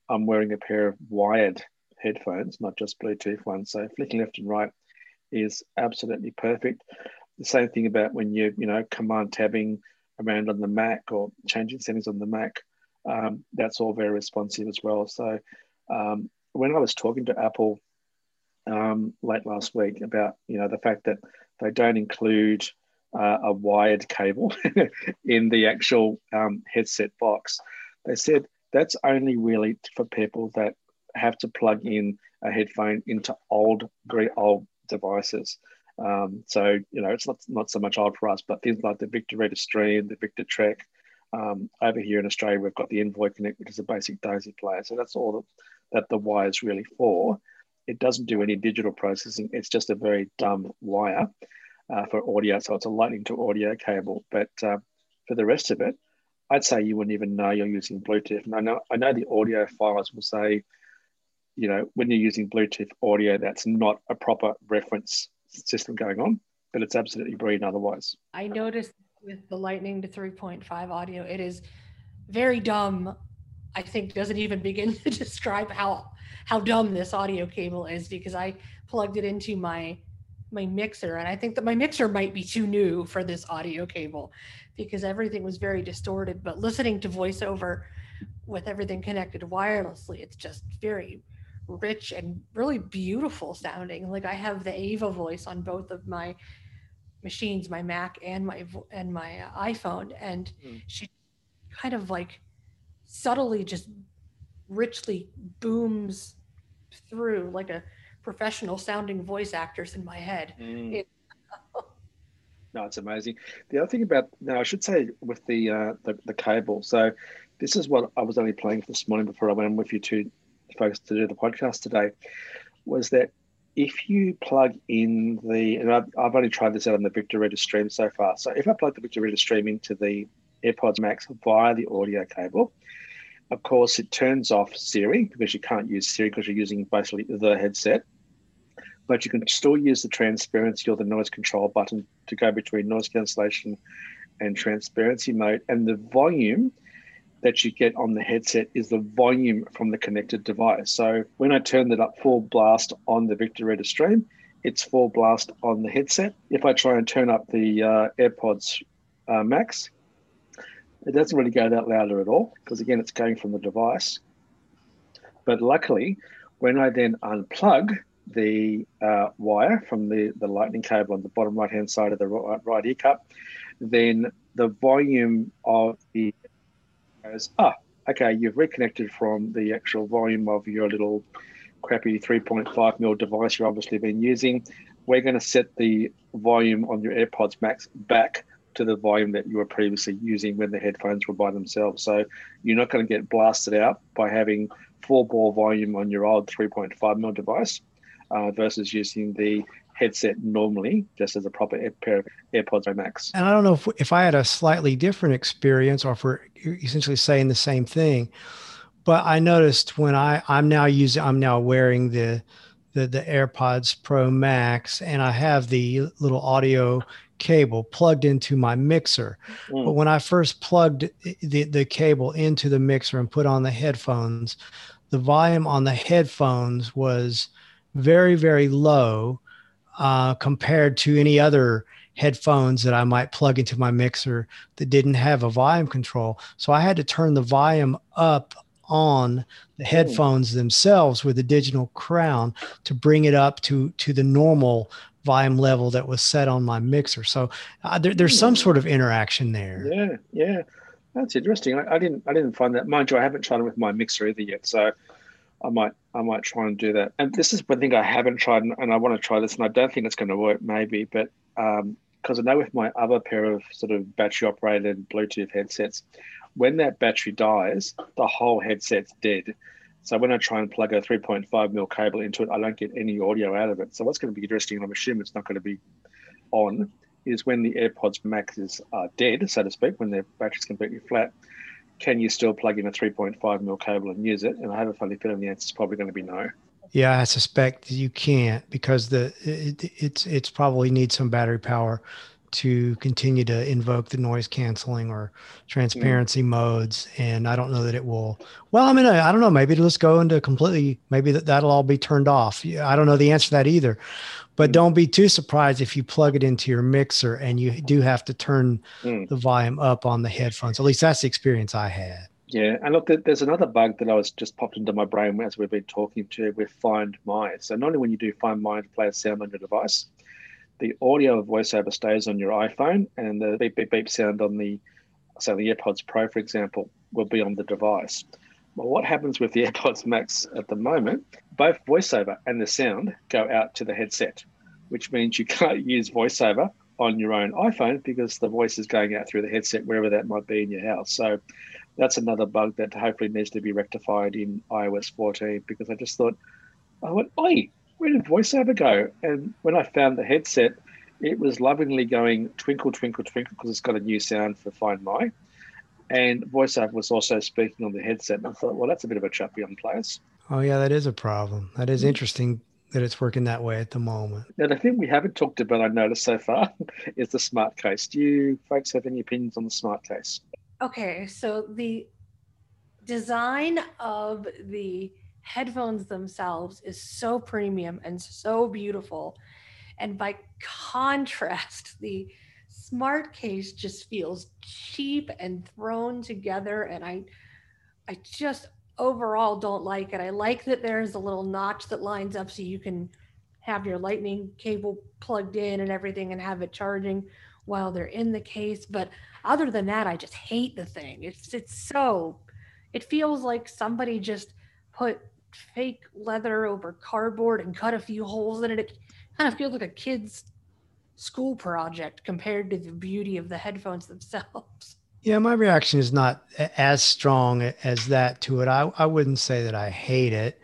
Speaker 3: I'm wearing a pair of wired headphones, not just Bluetooth ones. So flicking left and right is absolutely perfect. The same thing about when you, you know, command tabbing around on the Mac or changing settings on the Mac. Um, that's all very responsive as well. So um, when I was talking to Apple um, late last week about, you know, the fact that they don't include uh, a wired cable in the actual um, headset box, they said that's only really for people that have to plug in a headphone into old, very old devices. Um, so, you know, it's not, not so much old for us, but things like the Victor Reader Stream, the Victor Trek. Um, over here in Australia, we've got the Envoy Connect, which is a basic Daisy player. So that's all that, that the wire is really for. It doesn't do any digital processing. It's just a very dumb wire uh, for audio. So it's a lightning to audio cable. But uh, for the rest of it, I'd say you wouldn't even know you're using Bluetooth. And I know, I know the audio files will say, you know, when you're using Bluetooth audio, that's not a proper reference system going on, but it's absolutely brilliant otherwise.
Speaker 2: I noticed with the Lightning to three point five audio, it is very dumb. I think doesn't even begin to describe how how dumb this audio cable is, because I plugged it into my my mixer, and I think that my mixer might be too new for this audio cable because everything was very distorted. But listening to voiceover with everything connected wirelessly, it's just very rich and really beautiful sounding. Like I have the Ava voice on both of my machines, my Mac and my and my uh, iPhone, and mm. she kind of like subtly just richly booms through like a professional sounding voice actors in my head. Mm. It,
Speaker 3: no, it's amazing. The other thing about now, I should say with the, uh, the the cable. So this is what I was only playing this morning before I went with you two folks to do the podcast today. Was that if you plug in the, and I've, I've only tried this out on the Victor Reader Stream so far. So if I plug the Victor Reader Stream into the AirPods Max via the audio cable, of course, it turns off Siri because you can't use Siri because you're using basically the headset. But you can still use the transparency or the noise control button to go between noise cancellation and transparency mode. And the volume that you get on the headset is the volume from the connected device. So when I turn that up full blast on the Victor Reader Stream, it's full blast on the headset. If I try and turn up the uh, AirPods uh, Max, it doesn't really go that louder at all because, again, it's going from the device. But luckily, when I then unplug the uh, wire from the, the lightning cable on the bottom right-hand side of the right, right ear cup, then the volume of the goes, ah, okay, you've reconnected from the actual volume of your little crappy three point five mil device you've obviously been using. We're going to set the volume on your AirPods Max back to the volume that you were previously using when the headphones were by themselves. So you're not going to get blasted out by having full bore volume on your old three point five mil device uh, versus using the headset normally just as a proper pair of AirPods Max.
Speaker 1: And I don't know if, if I had a slightly different experience or if we're essentially saying the same thing, but I noticed when I, I'm now using, I'm now wearing the, the, the AirPods Pro Max, and I have the little audio cable plugged into my mixer. Mm. But when I first plugged the, the cable into the mixer and put on the headphones, the volume on the headphones was very, very low uh, compared to any other headphones that I might plug into my mixer that didn't have a volume control. So I had to turn the volume up on the headphones mm. themselves with a digital crown to bring it up to, to the normal volume level that was set on my mixer. So uh, there, there's some sort of interaction there.
Speaker 3: Yeah, yeah, that's interesting. I, I didn't, I didn't find that. Mind you, I haven't tried it with my mixer either yet, so I might, I might try and do that. And this is one thing I haven't tried, and I want to try this, and I don't think it's going to work, maybe, but um, because I know with my other pair of sort of battery operated Bluetooth headsets, when that battery dies, the whole headset's dead. So when I try and plug a three point five mil cable into it, I don't get any audio out of it. So what's going to be interesting, and I'm assuming it's not going to be on, is when the AirPods Maxes are dead, so to speak, when their battery's completely flat, can you still plug in a three point five mil cable and use it? And I have a funny feeling the answer is probably going to be no.
Speaker 1: Yeah, I suspect you can't because the it, it's it's probably needs some battery power to continue to invoke the noise canceling or transparency mm. modes. And I don't know that it will, well, I mean, I, I don't know, maybe it'll just go into completely, maybe that, that'll all be turned off. I don't know the answer to that either, but mm. don't be too surprised if you plug it into your mixer and you do have to turn mm. the volume up on the headphones. At least that's the experience I had.
Speaker 3: Yeah, and look, there's another bug that I was just popped into my brain as we've been talking to with Find My. So not only when you do Find My to play a sound on your device, the audio of VoiceOver stays on your iPhone, and the beep, beep, beep sound on the, so the AirPods Pro, for example, will be on the device. Well, what happens with the AirPods Max at the moment, both VoiceOver and the sound go out to the headset, which means you can't use VoiceOver on your own iPhone because the voice is going out through the headset, wherever that might be in your house. So that's another bug that hopefully needs to be rectified in i O S fourteen, because I just thought, I went, oi, where did VoiceOver go? And when I found the headset, it was lovingly going twinkle, twinkle, twinkle, because it's got a new sound for Find My. And VoiceOver was also speaking on the headset. And I thought, well, that's a bit of a champion place.
Speaker 1: Oh, yeah, that is a problem. That is interesting that it's working that way at the moment.
Speaker 3: Now, the thing we haven't talked about, I noticed so far, is the smart case. Do you folks have any opinions on the smart case?
Speaker 2: Okay, so the design of the headphones themselves is so premium and so beautiful. And by contrast, the smart case just feels cheap and thrown together. And I, I just overall don't like it. I like that there's a little notch that lines up so you can have your lightning cable plugged in and everything and have it charging while they're in the case. But other than that, I just hate the thing. It's it's so, it feels like somebody just put fake leather over cardboard and cut a few holes in it. It kind of feels like a kid's school project compared to the beauty of the headphones themselves.
Speaker 1: Yeah, my reaction is not as strong as that to it. I, I wouldn't say that I hate it.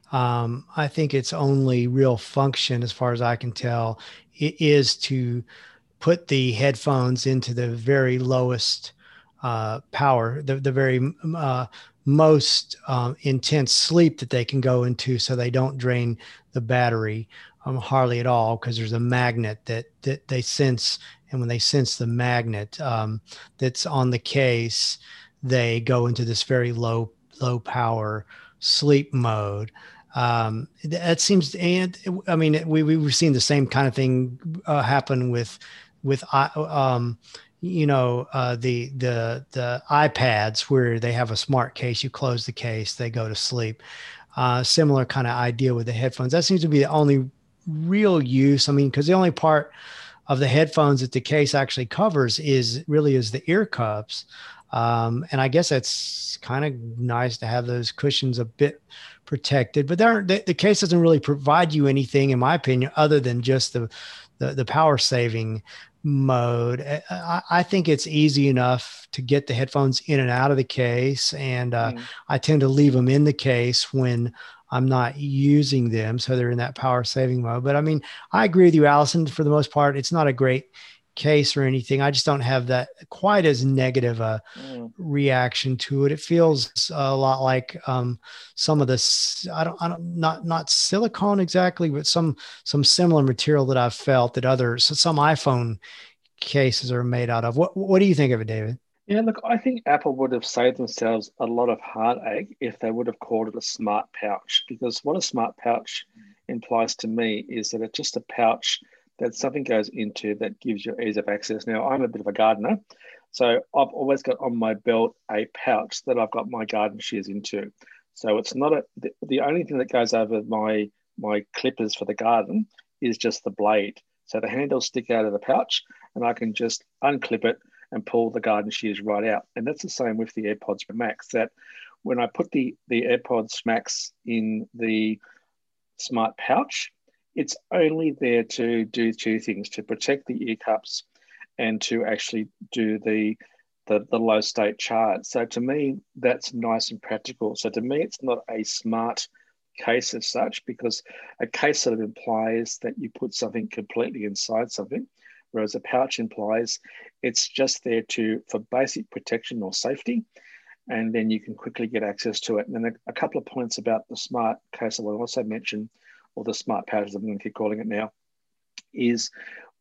Speaker 1: Um, I think its only real function, as far as I can tell, it is to put the headphones into the very lowest uh, power, the, the very uh, most um, intense sleep that they can go into, so they don't drain the battery um, hardly at all, because there's a magnet that, that they sense. And when they sense the magnet um, that's on the case, they go into this very low, low power sleep mode. Um, that seems, and I mean, we, we were seeing the same kind of thing uh, happen with, with, um, you know, uh, the, the, the iPads, where they have a smart case, you close the case, they go to sleep. Uh, similar kind of idea with the headphones. That seems to be the only real use. I mean, because the only part of the headphones that the case actually covers is really is the ear cups. Um, and I guess that's kind of nice to have those cushions a bit protected, but there, the, the case doesn't really provide you anything, in my opinion, other than just the, the, the power saving mode. I, I think it's easy enough to get the headphones in and out of the case. And uh, mm. I tend to leave them in the case when I'm not using them, so they're in that power saving mode. But I mean, I agree with you, Allison. For the most part, it's not a great case or anything. I just don't have that quite as negative a mm. reaction to it. It feels a lot like um, some of this. I don't, I don't, not not silicone exactly, but some some similar material that I've felt that others, some iPhone cases are made out of. What What do you think of it, David?
Speaker 3: Yeah, look, I think Apple would have saved themselves a lot of heartache if they would have called it a smart pouch, because what a smart pouch implies to me is that it's just a pouch that something goes into that gives you ease of access. Now, I'm a bit of a gardener, so I've always got on my belt a pouch that I've got my garden shears into. So it's not a, the, the only thing that goes over my, my clippers for the garden is just the blade. So the handles stick out of the pouch and I can just unclip it and pull the garden shears right out. And that's the same with the AirPods Max, that when I put the, the AirPods Max in the smart pouch, it's only there to do two things: to protect the ear cups and to actually do the, the, the low state charge. So to me, that's nice and practical. So to me, it's not a smart case as such, because a case sort of implies that you put something completely inside something, whereas a pouch implies it's just there to for basic protection or safety, and then you can quickly get access to it. And then a, a couple of points about the smart case I will also mention, or the smart pouches, I'm going to keep calling it now, is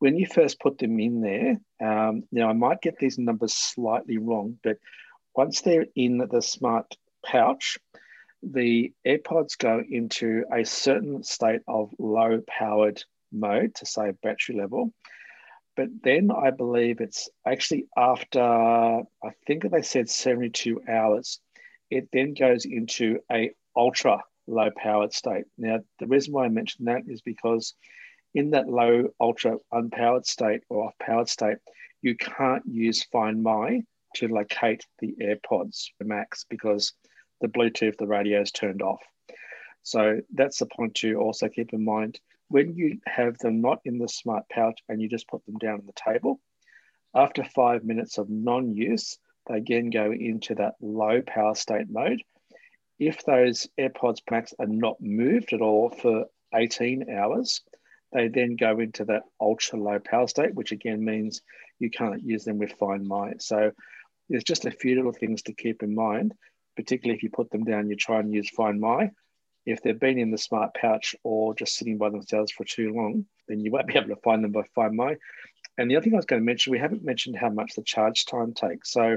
Speaker 3: when you first put them in there, um, now I might get these numbers slightly wrong, but once they're in the smart pouch, the AirPods go into a certain state of low powered mode to save battery level. But then I believe it's actually after, I think they said seventy-two hours, it then goes into a ultra low powered state. Now, the reason why I mentioned that is because in that low, ultra unpowered state or off powered state, you can't use Find My to locate the AirPods Max because the Bluetooth, the radio is turned off. So that's the point to also keep in mind. When you have them not in the smart pouch and you just put them down on the table, after five minutes of non-use, they again go into that low power state mode. If those AirPods Max are not moved at all for eighteen hours, they then go into that ultra low power state, which again means you can't use them with Find My. So there's just a few little things to keep in mind, particularly if you put them down, you try and use Find My. If they've been in the smart pouch or just sitting by themselves for too long, then you won't be able to find them by Find My. And the other thing I was going to mention, we haven't mentioned how much the charge time takes. So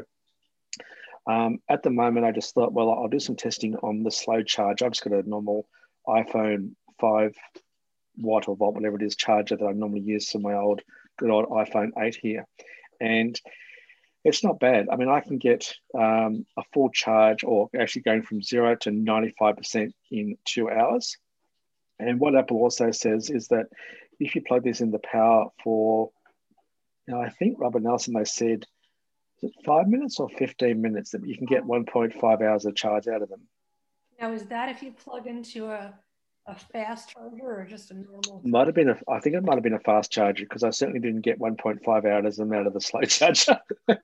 Speaker 3: um, at the moment, I just thought, well, I'll do some testing on the slow charge. I've just got a normal iPhone five watt or volt, whatever it is, charger that I normally use for my old, good old iPhone eight here. And it's not bad. I mean, I can get um, a full charge or actually going from zero to ninety-five percent in two hours. And what Apple also says is that if you plug this in the power for, you know, I think Robert Nelson, they said, is it five minutes or fifteen minutes that you can get one point five hours of charge out of them?
Speaker 2: Now, is that if you plug into a, a fast charger or just a normal?
Speaker 3: Might have been a, I think it might have been a fast charger because I certainly didn't get one point five hours of them out of the slow charger.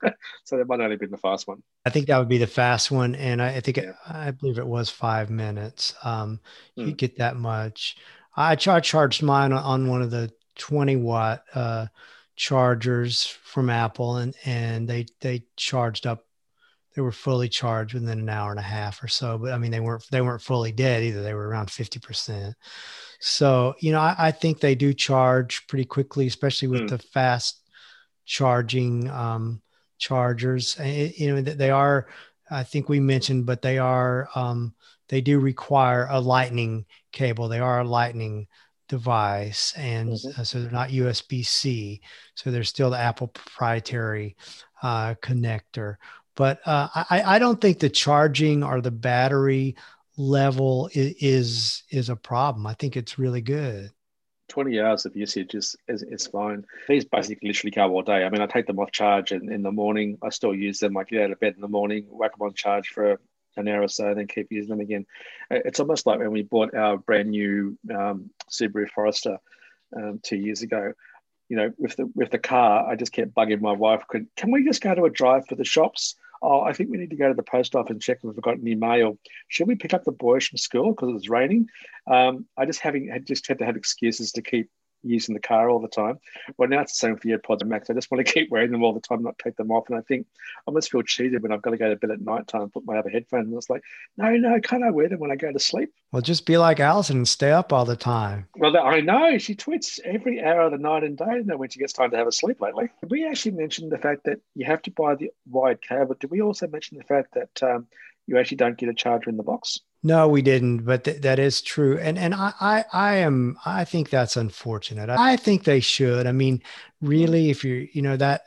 Speaker 3: So that might only have been the fast one.
Speaker 1: I think that would be the fast one. And I, I think,
Speaker 3: Yeah.
Speaker 1: it, I believe it was five minutes. Um,
Speaker 3: Mm.
Speaker 1: You get that much. I, I charged mine on one of the twenty watt uh, chargers from Apple, and, and they, they charged up. They were fully charged within an hour and a half or so, but I mean, they weren't, they weren't fully dead either. They were around fifty percent. So, you know, I, I think they do charge pretty quickly, especially with
Speaker 3: Mm.
Speaker 1: the fast charging um, chargers. It, you know, they are, I think we mentioned, but they are, um, they do require a lightning cable. They are a lightning device. And
Speaker 3: Mm-hmm.
Speaker 1: uh, so they're not U S B C. So they're still the Apple proprietary uh, connector. But uh, I, I don't think the charging or the battery level is, is is a problem. I think it's really good.
Speaker 3: twenty hours of usage is, is, is fine. These basically literally go all day. I mean, I take them off charge and in the morning, I still use them. I get out of bed in the morning, whack them on charge for an hour or so, then keep using them again. It's almost like when we bought our brand new um, Subaru Forester um, two years ago. You know, with the with the car, I just kept bugging my wife. Could can we just go to a drive for the shops? Oh, I think we need to go to the post office and check if we've got any mail. Should we pick up the boys from school because it was raining? Um, I just having had just had to have excuses to keep using the car all the time. Well, now it's the same for the AirPods Max. I just want to keep wearing them all the time, not take them off. And I think I almost feel cheated when I've got to go to bed at night time and put my other headphones. And it's like, no, no, can't I wear them when I go to sleep?
Speaker 1: Well, just be like Allison and stay up all the time.
Speaker 3: Well, I know. She tweets every hour of the night and day. I don't know when she gets time to have a sleep lately. We actually mentioned the fact that you have to buy the wired cable. Did we also mention the fact that um, you actually don't get a charger in the box?
Speaker 1: No, we didn't, but th- that is true. And and I, I I am I think that's unfortunate. I think they should. I mean, really, if you're, you know, that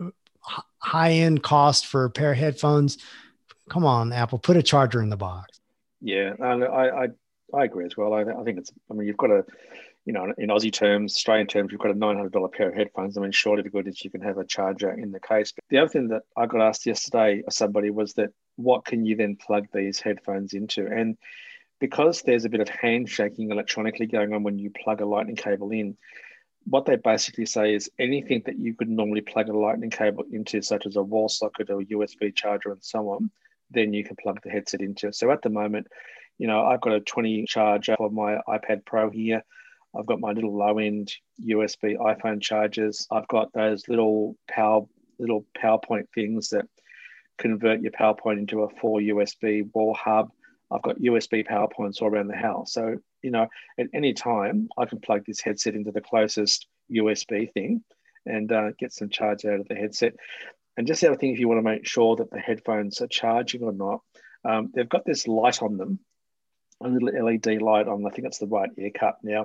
Speaker 1: high end cost for a pair of headphones, come on, Apple, put a charger in the box.
Speaker 3: Yeah, I I I agree as well. I, I think it's. I mean, you've got a, you know, in Aussie terms, Australian terms, you've got a nine hundred dollars pair of headphones. I mean, surely the good is you can have a charger in the case. But the other thing that I got asked yesterday by somebody was that what can you then plug these headphones into? And because there's a bit of handshaking electronically going on when you plug a lightning cable in, what they basically say is anything that you could normally plug a lightning cable into, such as a wall socket or a U S B charger and so on, then you can plug the headset into. So at the moment, you know, I've got a twenty charger for my iPad Pro here. I've got my little low-end U S B iPhone chargers. I've got those little power, little PowerPoint things that convert your PowerPoint into a four U S B wall hub. I've got U S B PowerPoints all around the house. So, you know, at any time, I can plug this headset into the closest U S B thing and uh, get some charge out of the headset. And just the other thing, if you want to make sure that the headphones are charging or not, um, they've got this light on them, a little L E D light on. I think it's the right ear cup. Now,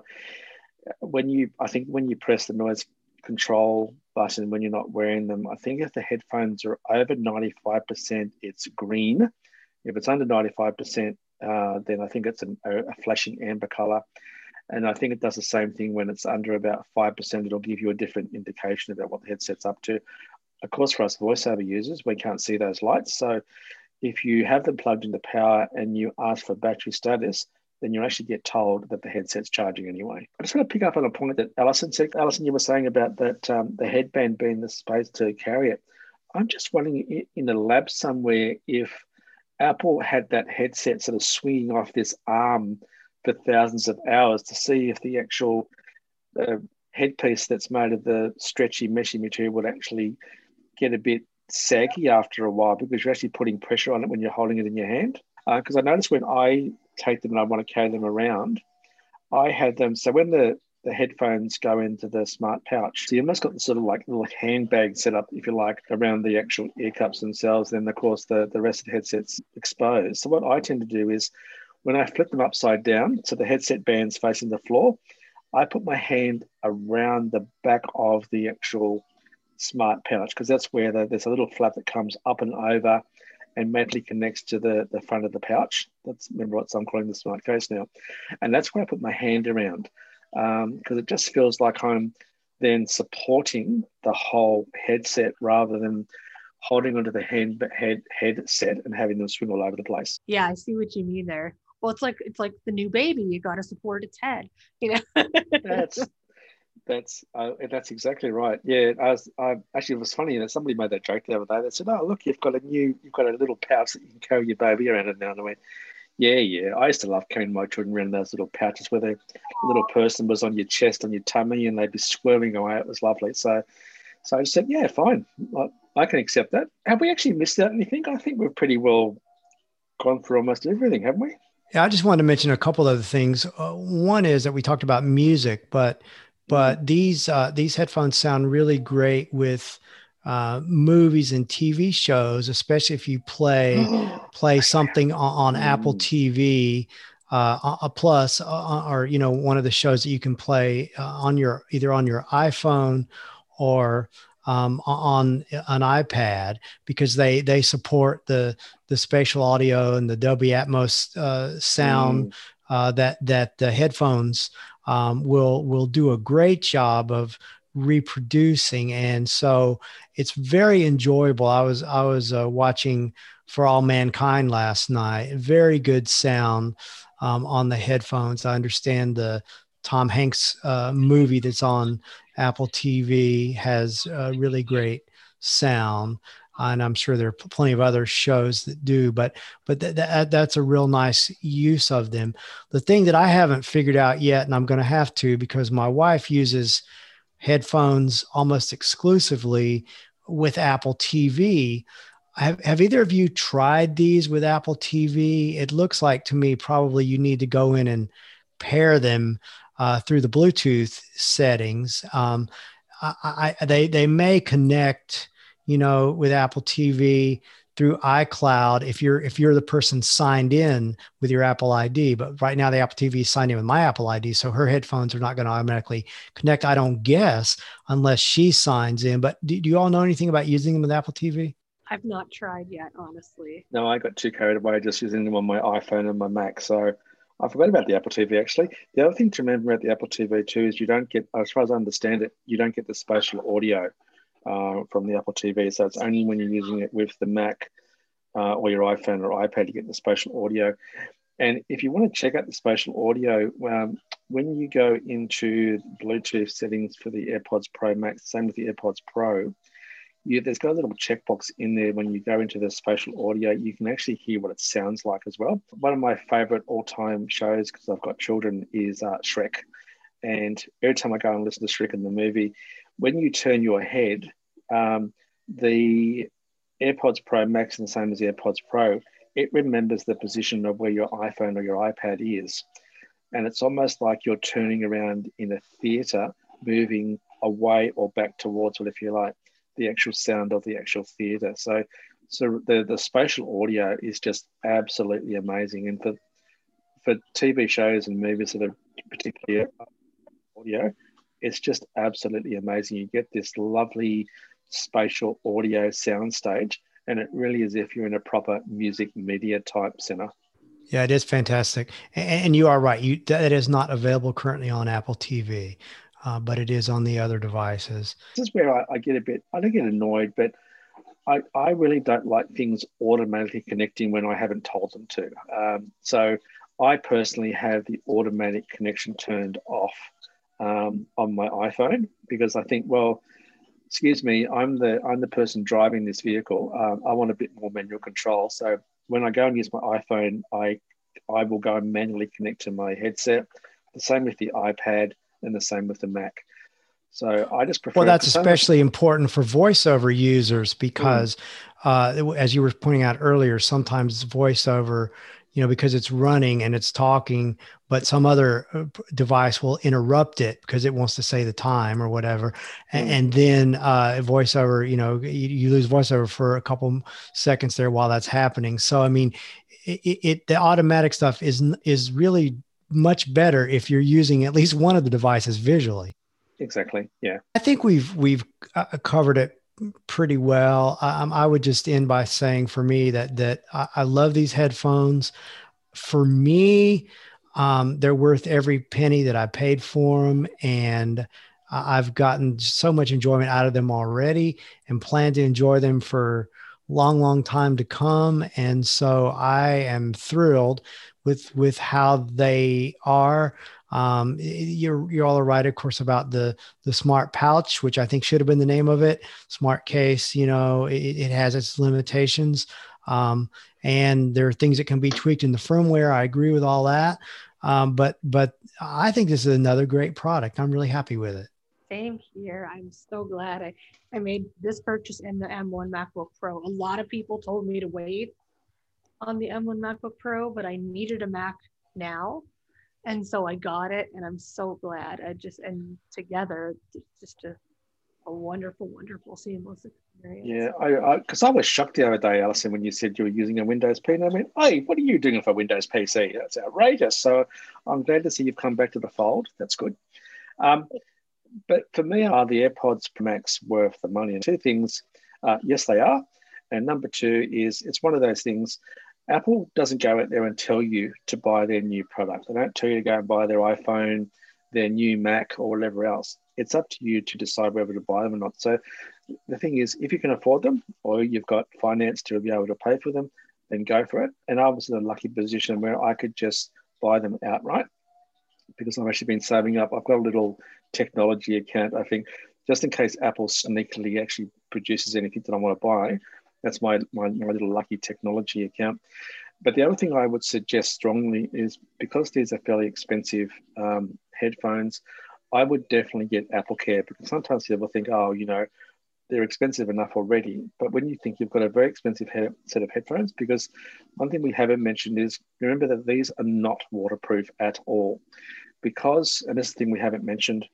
Speaker 3: when you, I think when you press the noise control button when you're not wearing them, I think if the headphones are over ninety-five percent, it's green. If it's under ninety-five percent, uh, then I think it's an, a, a flashing amber color. And I think it does the same thing when it's under about five percent. It'll give you a different indication about what the headset's up to. Of course, for us voiceover users, we can't see those lights. So if you have them plugged into power and you ask for battery status, then you actually get told that the headset's charging anyway. I just want to pick up on a point that Alison said. Alison, you were saying about that um, the headband being the space to carry it. I'm just wondering in a lab somewhere if Apple had that headset sort of swinging off this arm for thousands of hours to see if the actual uh, headpiece that's made of the stretchy, meshy material would actually get a bit saggy after a while because you're actually putting pressure on it when you're holding it in your hand. Because uh, I noticed when I take them and I want to carry them around, I had them, so when the, the headphones go into the smart pouch, so you've almost got the sort of like little handbag set up, if you like, around the actual ear cups themselves. Then, of course, the, the rest of the headset's exposed. So what I tend to do is when I flip them upside down, so the headset band's facing the floor, I put my hand around the back of the actual smart pouch because that's where the, there's a little flap that comes up and over and magically connects to the, the front of the pouch. That's, remember what I'm calling the smart case now. And that's where I put my hand around because um, it just feels like I'm then supporting the whole headset rather than holding onto the hand, head, headset and having them swing all over the place.
Speaker 2: Yeah, I see what you mean there. Well, it's like it's like the new baby. You got to support its head, you know.
Speaker 3: that's that's uh, that's exactly right. Yeah, I was I, actually it was funny that somebody made that joke the other day. They said, "Oh, look, you've got a new, you've got a little pouch that you can carry your baby around it now." And I went, "Yeah, yeah." I used to love carrying my children around those little pouches where the little person was on your chest, on your tummy, and they'd be squirming away. It was lovely. So, so I just said, "Yeah, fine, I, I can accept that." Have we actually missed out anything? I think we've pretty well gone through almost everything, haven't we?
Speaker 1: Yeah, I just wanted to mention a couple other things. Uh, one is that we talked about music, but but mm. these uh, these headphones sound really great with uh, movies and T V shows, especially if you play play something on, on mm. Apple T V uh, a Plus, uh, or you know one of the shows that you can play uh, on your either on your iPhone or Um, on an iPad because they they support the the spatial audio and the Dolby Atmos uh, sound mm. uh, that that the headphones um, will will do a great job of reproducing, and so it's very enjoyable. I was I was uh, watching For All Mankind last night. Very good sound um, on the headphones. I understand the Tom Hanks uh, movie that's on Apple T V has a really great sound. And I'm sure there are plenty of other shows that do, but, but th- th- that's a real nice use of them. The thing that I haven't figured out yet, and I'm going to have to, because my wife uses headphones almost exclusively with Apple T V. Have, have either of you tried these with Apple T V? It looks like to me, probably you need to go in and pair them Uh, through the Bluetooth settings. Um, I, I, they they may connect, you know, with Apple T V through iCloud if you're if you're the person signed in with your Apple I D. But right now the Apple T V is signed in with my Apple I D, so her headphones are not going to automatically connect, I don't guess, unless she signs in. But do, do you all know anything about using them with Apple T V?
Speaker 2: I've not tried yet, honestly.
Speaker 3: No, I got too carried away just using them on my iPhone and my Mac. So I forgot about the Apple T V, actually. The other thing to remember about the Apple T V, too, is you don't get, as far as I understand it, you don't get the spatial audio uh, from the Apple T V. So it's only when you're using it with the Mac uh, or your iPhone or iPad, you get the spatial audio. And if you want to check out the spatial audio, um, when you go into Bluetooth settings for the AirPods Pro Max, same with the AirPods Pro, You, there's got a little checkbox in there when you go into the spatial audio. You can actually hear what it sounds like as well. One of my favorite all-time shows, because I've got children, is uh, Shrek. And every time I go and listen to Shrek in the movie, when you turn your head, um, the AirPods Pro Max, and the same as the AirPods Pro, it remembers the position of where your iPhone or your iPad is. And it's almost like you're turning around in a theater, moving away or back towards what, if you like, the actual sound of the actual theatre. So, so the the spatial audio is just absolutely amazing, and for for T V shows and movies that are particularly audio, it's just absolutely amazing. You get this lovely spatial audio soundstage, and it really is as if you're in a proper music media type center.
Speaker 1: Yeah, it is fantastic. And, and you are right. You, that is not available currently on Apple T V, uh, but it is on the other devices.
Speaker 3: This is where I, I get a bit, I don't get annoyed, but I, I really don't like things automatically connecting when I haven't told them to. Um, so I personally have the automatic connection turned off um, on my iPhone, because I think, well, excuse me, I'm the I'm the person driving this vehicle. Um, I want a bit more manual control. So when I go and use my iPhone, I I will go and manually connect to my headset. The same with the iPad, and the same with the Mac. So I just prefer.
Speaker 1: Well, that's especially important for voiceover users because, mm. uh, as you were pointing out earlier, sometimes voiceover, you know, because it's running and it's talking, but some other device will interrupt it because it wants to say the time or whatever. Mm. And then uh, voiceover, you know, you, you lose voiceover for a couple seconds there while that's happening. So, I mean, it, it the automatic stuff is is really much better if you're using at least one of the devices visually.
Speaker 3: Exactly. Yeah.
Speaker 1: I think we've we've uh, covered it pretty well. Um, I would just end by saying, for me, that that I, I love these headphones. For me, um, they're worth every penny that I paid for them, and I've gotten so much enjoyment out of them already, and plan to enjoy them for long, long time to come. And so I am thrilled with with how they are. Um, you're, you're all right, of course, about the, the smart pouch, which I think should have been the name of it. Smart case, you know, it, it has its limitations. Um, and there are things that can be tweaked in the firmware. I agree with all that. Um, but, but I think this is another great product. I'm really happy with it.
Speaker 2: Same here. I'm so glad I, I made this purchase in the M one MacBook Pro. A lot of people told me to wait on the M one MacBook Pro, but I needed a Mac now. And so I got it, and I'm so glad. I just, and together, just a, a wonderful, wonderful, seamless experience.
Speaker 3: Yeah, I because I, I was shocked the other day, Alison, when you said you were using a Windows P C. And I went, hey, what are you doing for a Windows P C? That's outrageous. So I'm glad to see you've come back to the fold. That's good. Um, but for me, are the AirPods Pro Max worth the money? And two things, uh, yes, they are. And number two is it's one of those things. Apple doesn't go out there and tell you to buy their new product. They don't tell you to go and buy their iPhone, their new Mac, or whatever else. It's up to you to decide whether to buy them or not. So the thing is, if you can afford them, or you've got finance to be able to pay for them, then go for it. And I was in a lucky position where I could just buy them outright, because I've actually been saving up. I've got a little technology account, I think, just in case Apple sneakily actually produces anything that I want to buy. That's my, my, my little lucky technology account. But the other thing I would suggest strongly is, because these are fairly expensive um, headphones, I would definitely get Apple Care, because sometimes people think, oh, you know, they're expensive enough already. But when you think you've got a very expensive head, set of headphones, because one thing we haven't mentioned is, remember that these are not waterproof at all. Because, and this is the thing we haven't mentioned,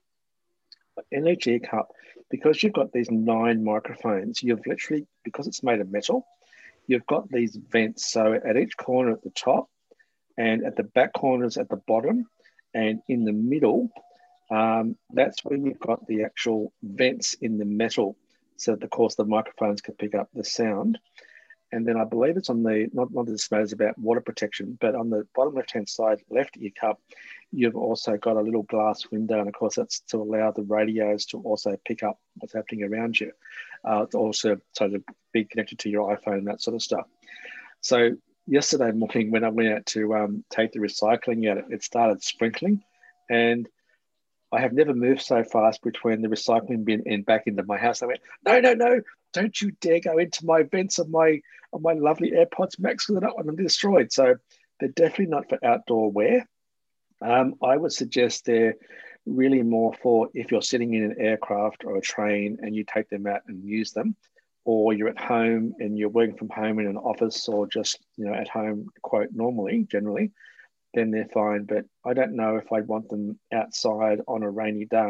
Speaker 3: N H Ear Cup, because you've got these nine microphones, you've literally, because it's made of metal, you've got these vents. So at each corner at the top, and at the back corners at the bottom, and in the middle, um, that's where you've got the actual vents in the metal, so that, of course, the microphones can pick up the sound. And then I believe it's on the, not, not that this matters about water protection, but on the bottom left-hand side, left ear cup, you've also got a little glass window. And of course, that's to allow the radios to also pick up what's happening around you. Uh, it's also so to be connected to your iPhone and that sort of stuff. So yesterday morning, when I went out to um, take the recycling out, it started sprinkling. And I have never moved so fast between the recycling bin and back into my house. I went, no, no, no, don't you dare go into my vents of my of my lovely AirPods Max, because I don't want them destroyed. So they're definitely not for outdoor wear. Um, I would suggest they're really more for if you're sitting in an aircraft or a train and you take them out and use them, or you're at home and you're working from home in an office, or just, you know, at home, quote, normally, generally, then they're fine. But I don't know if I'd want them outside on a rainy day,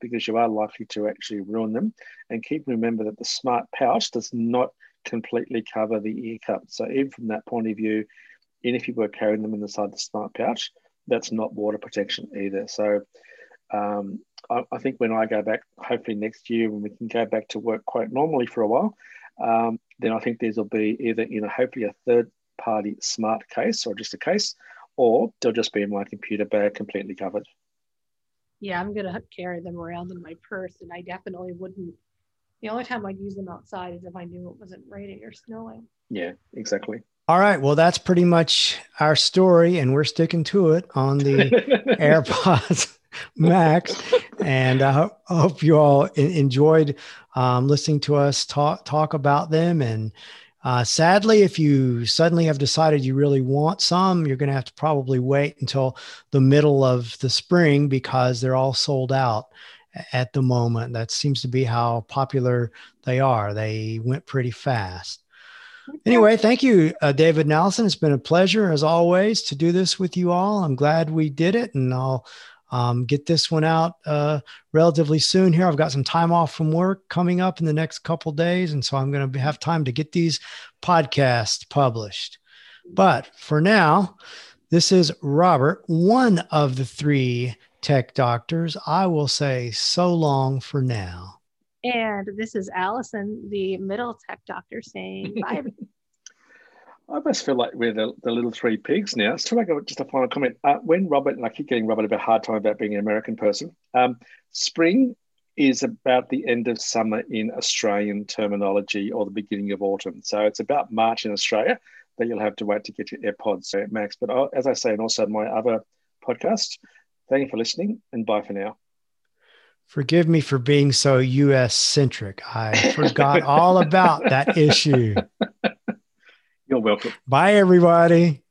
Speaker 3: because you are likely to actually ruin them. And keep remember that the smart pouch does not completely cover the ear cup. So even from that point of view, even if you were carrying them inside the smart pouch, that's not water protection either. So um, I, I think when I go back, hopefully next year, when we can go back to work quite normally for a while, um, then I think these will be either, you know, hopefully a third party smart case or just a case, or they'll just be in my computer bag completely covered.
Speaker 2: Yeah, I'm going to carry them around in my purse, and I definitely wouldn't. The only time I'd use them outside is if I knew it wasn't raining or snowing.
Speaker 3: Yeah, exactly.
Speaker 1: All right. Well, that's pretty much our story, and we're sticking to it on the AirPods Max. And I ho- hope you all in- enjoyed um, listening to us talk talk about them. And uh, sadly, if you suddenly have decided you really want some, you're going to have to probably wait until the middle of the spring because they're all sold out at the moment. That seems to be how popular they are. They went pretty fast. Anyway, thank you, uh, David Nelson. It's been a pleasure, as always, to do this with you all. I'm glad we did it, and I'll um, get this one out uh, relatively soon here. I've got some time off from work coming up in the next couple days, and so I'm going to have time to get these podcasts published. But for now, this is Robert, one of the three tech doctors. I will say so long for now.
Speaker 2: And this is Allison, the middle tech doctor, saying bye.
Speaker 3: I almost feel like we're the, the little three pigs now. So I got just a final comment. Uh, when Robert, and I keep getting Robert a bit hard time about being an American person, um, spring is about the end of summer in Australian terminology, or the beginning of autumn. So it's about March in Australia that you'll have to wait to get your AirPods Max. But I'll, as I say, and also my other podcast, thank you for listening, and bye for now.
Speaker 1: Forgive me for being so U S centric. I forgot all about that issue.
Speaker 3: You're welcome.
Speaker 1: Bye, everybody.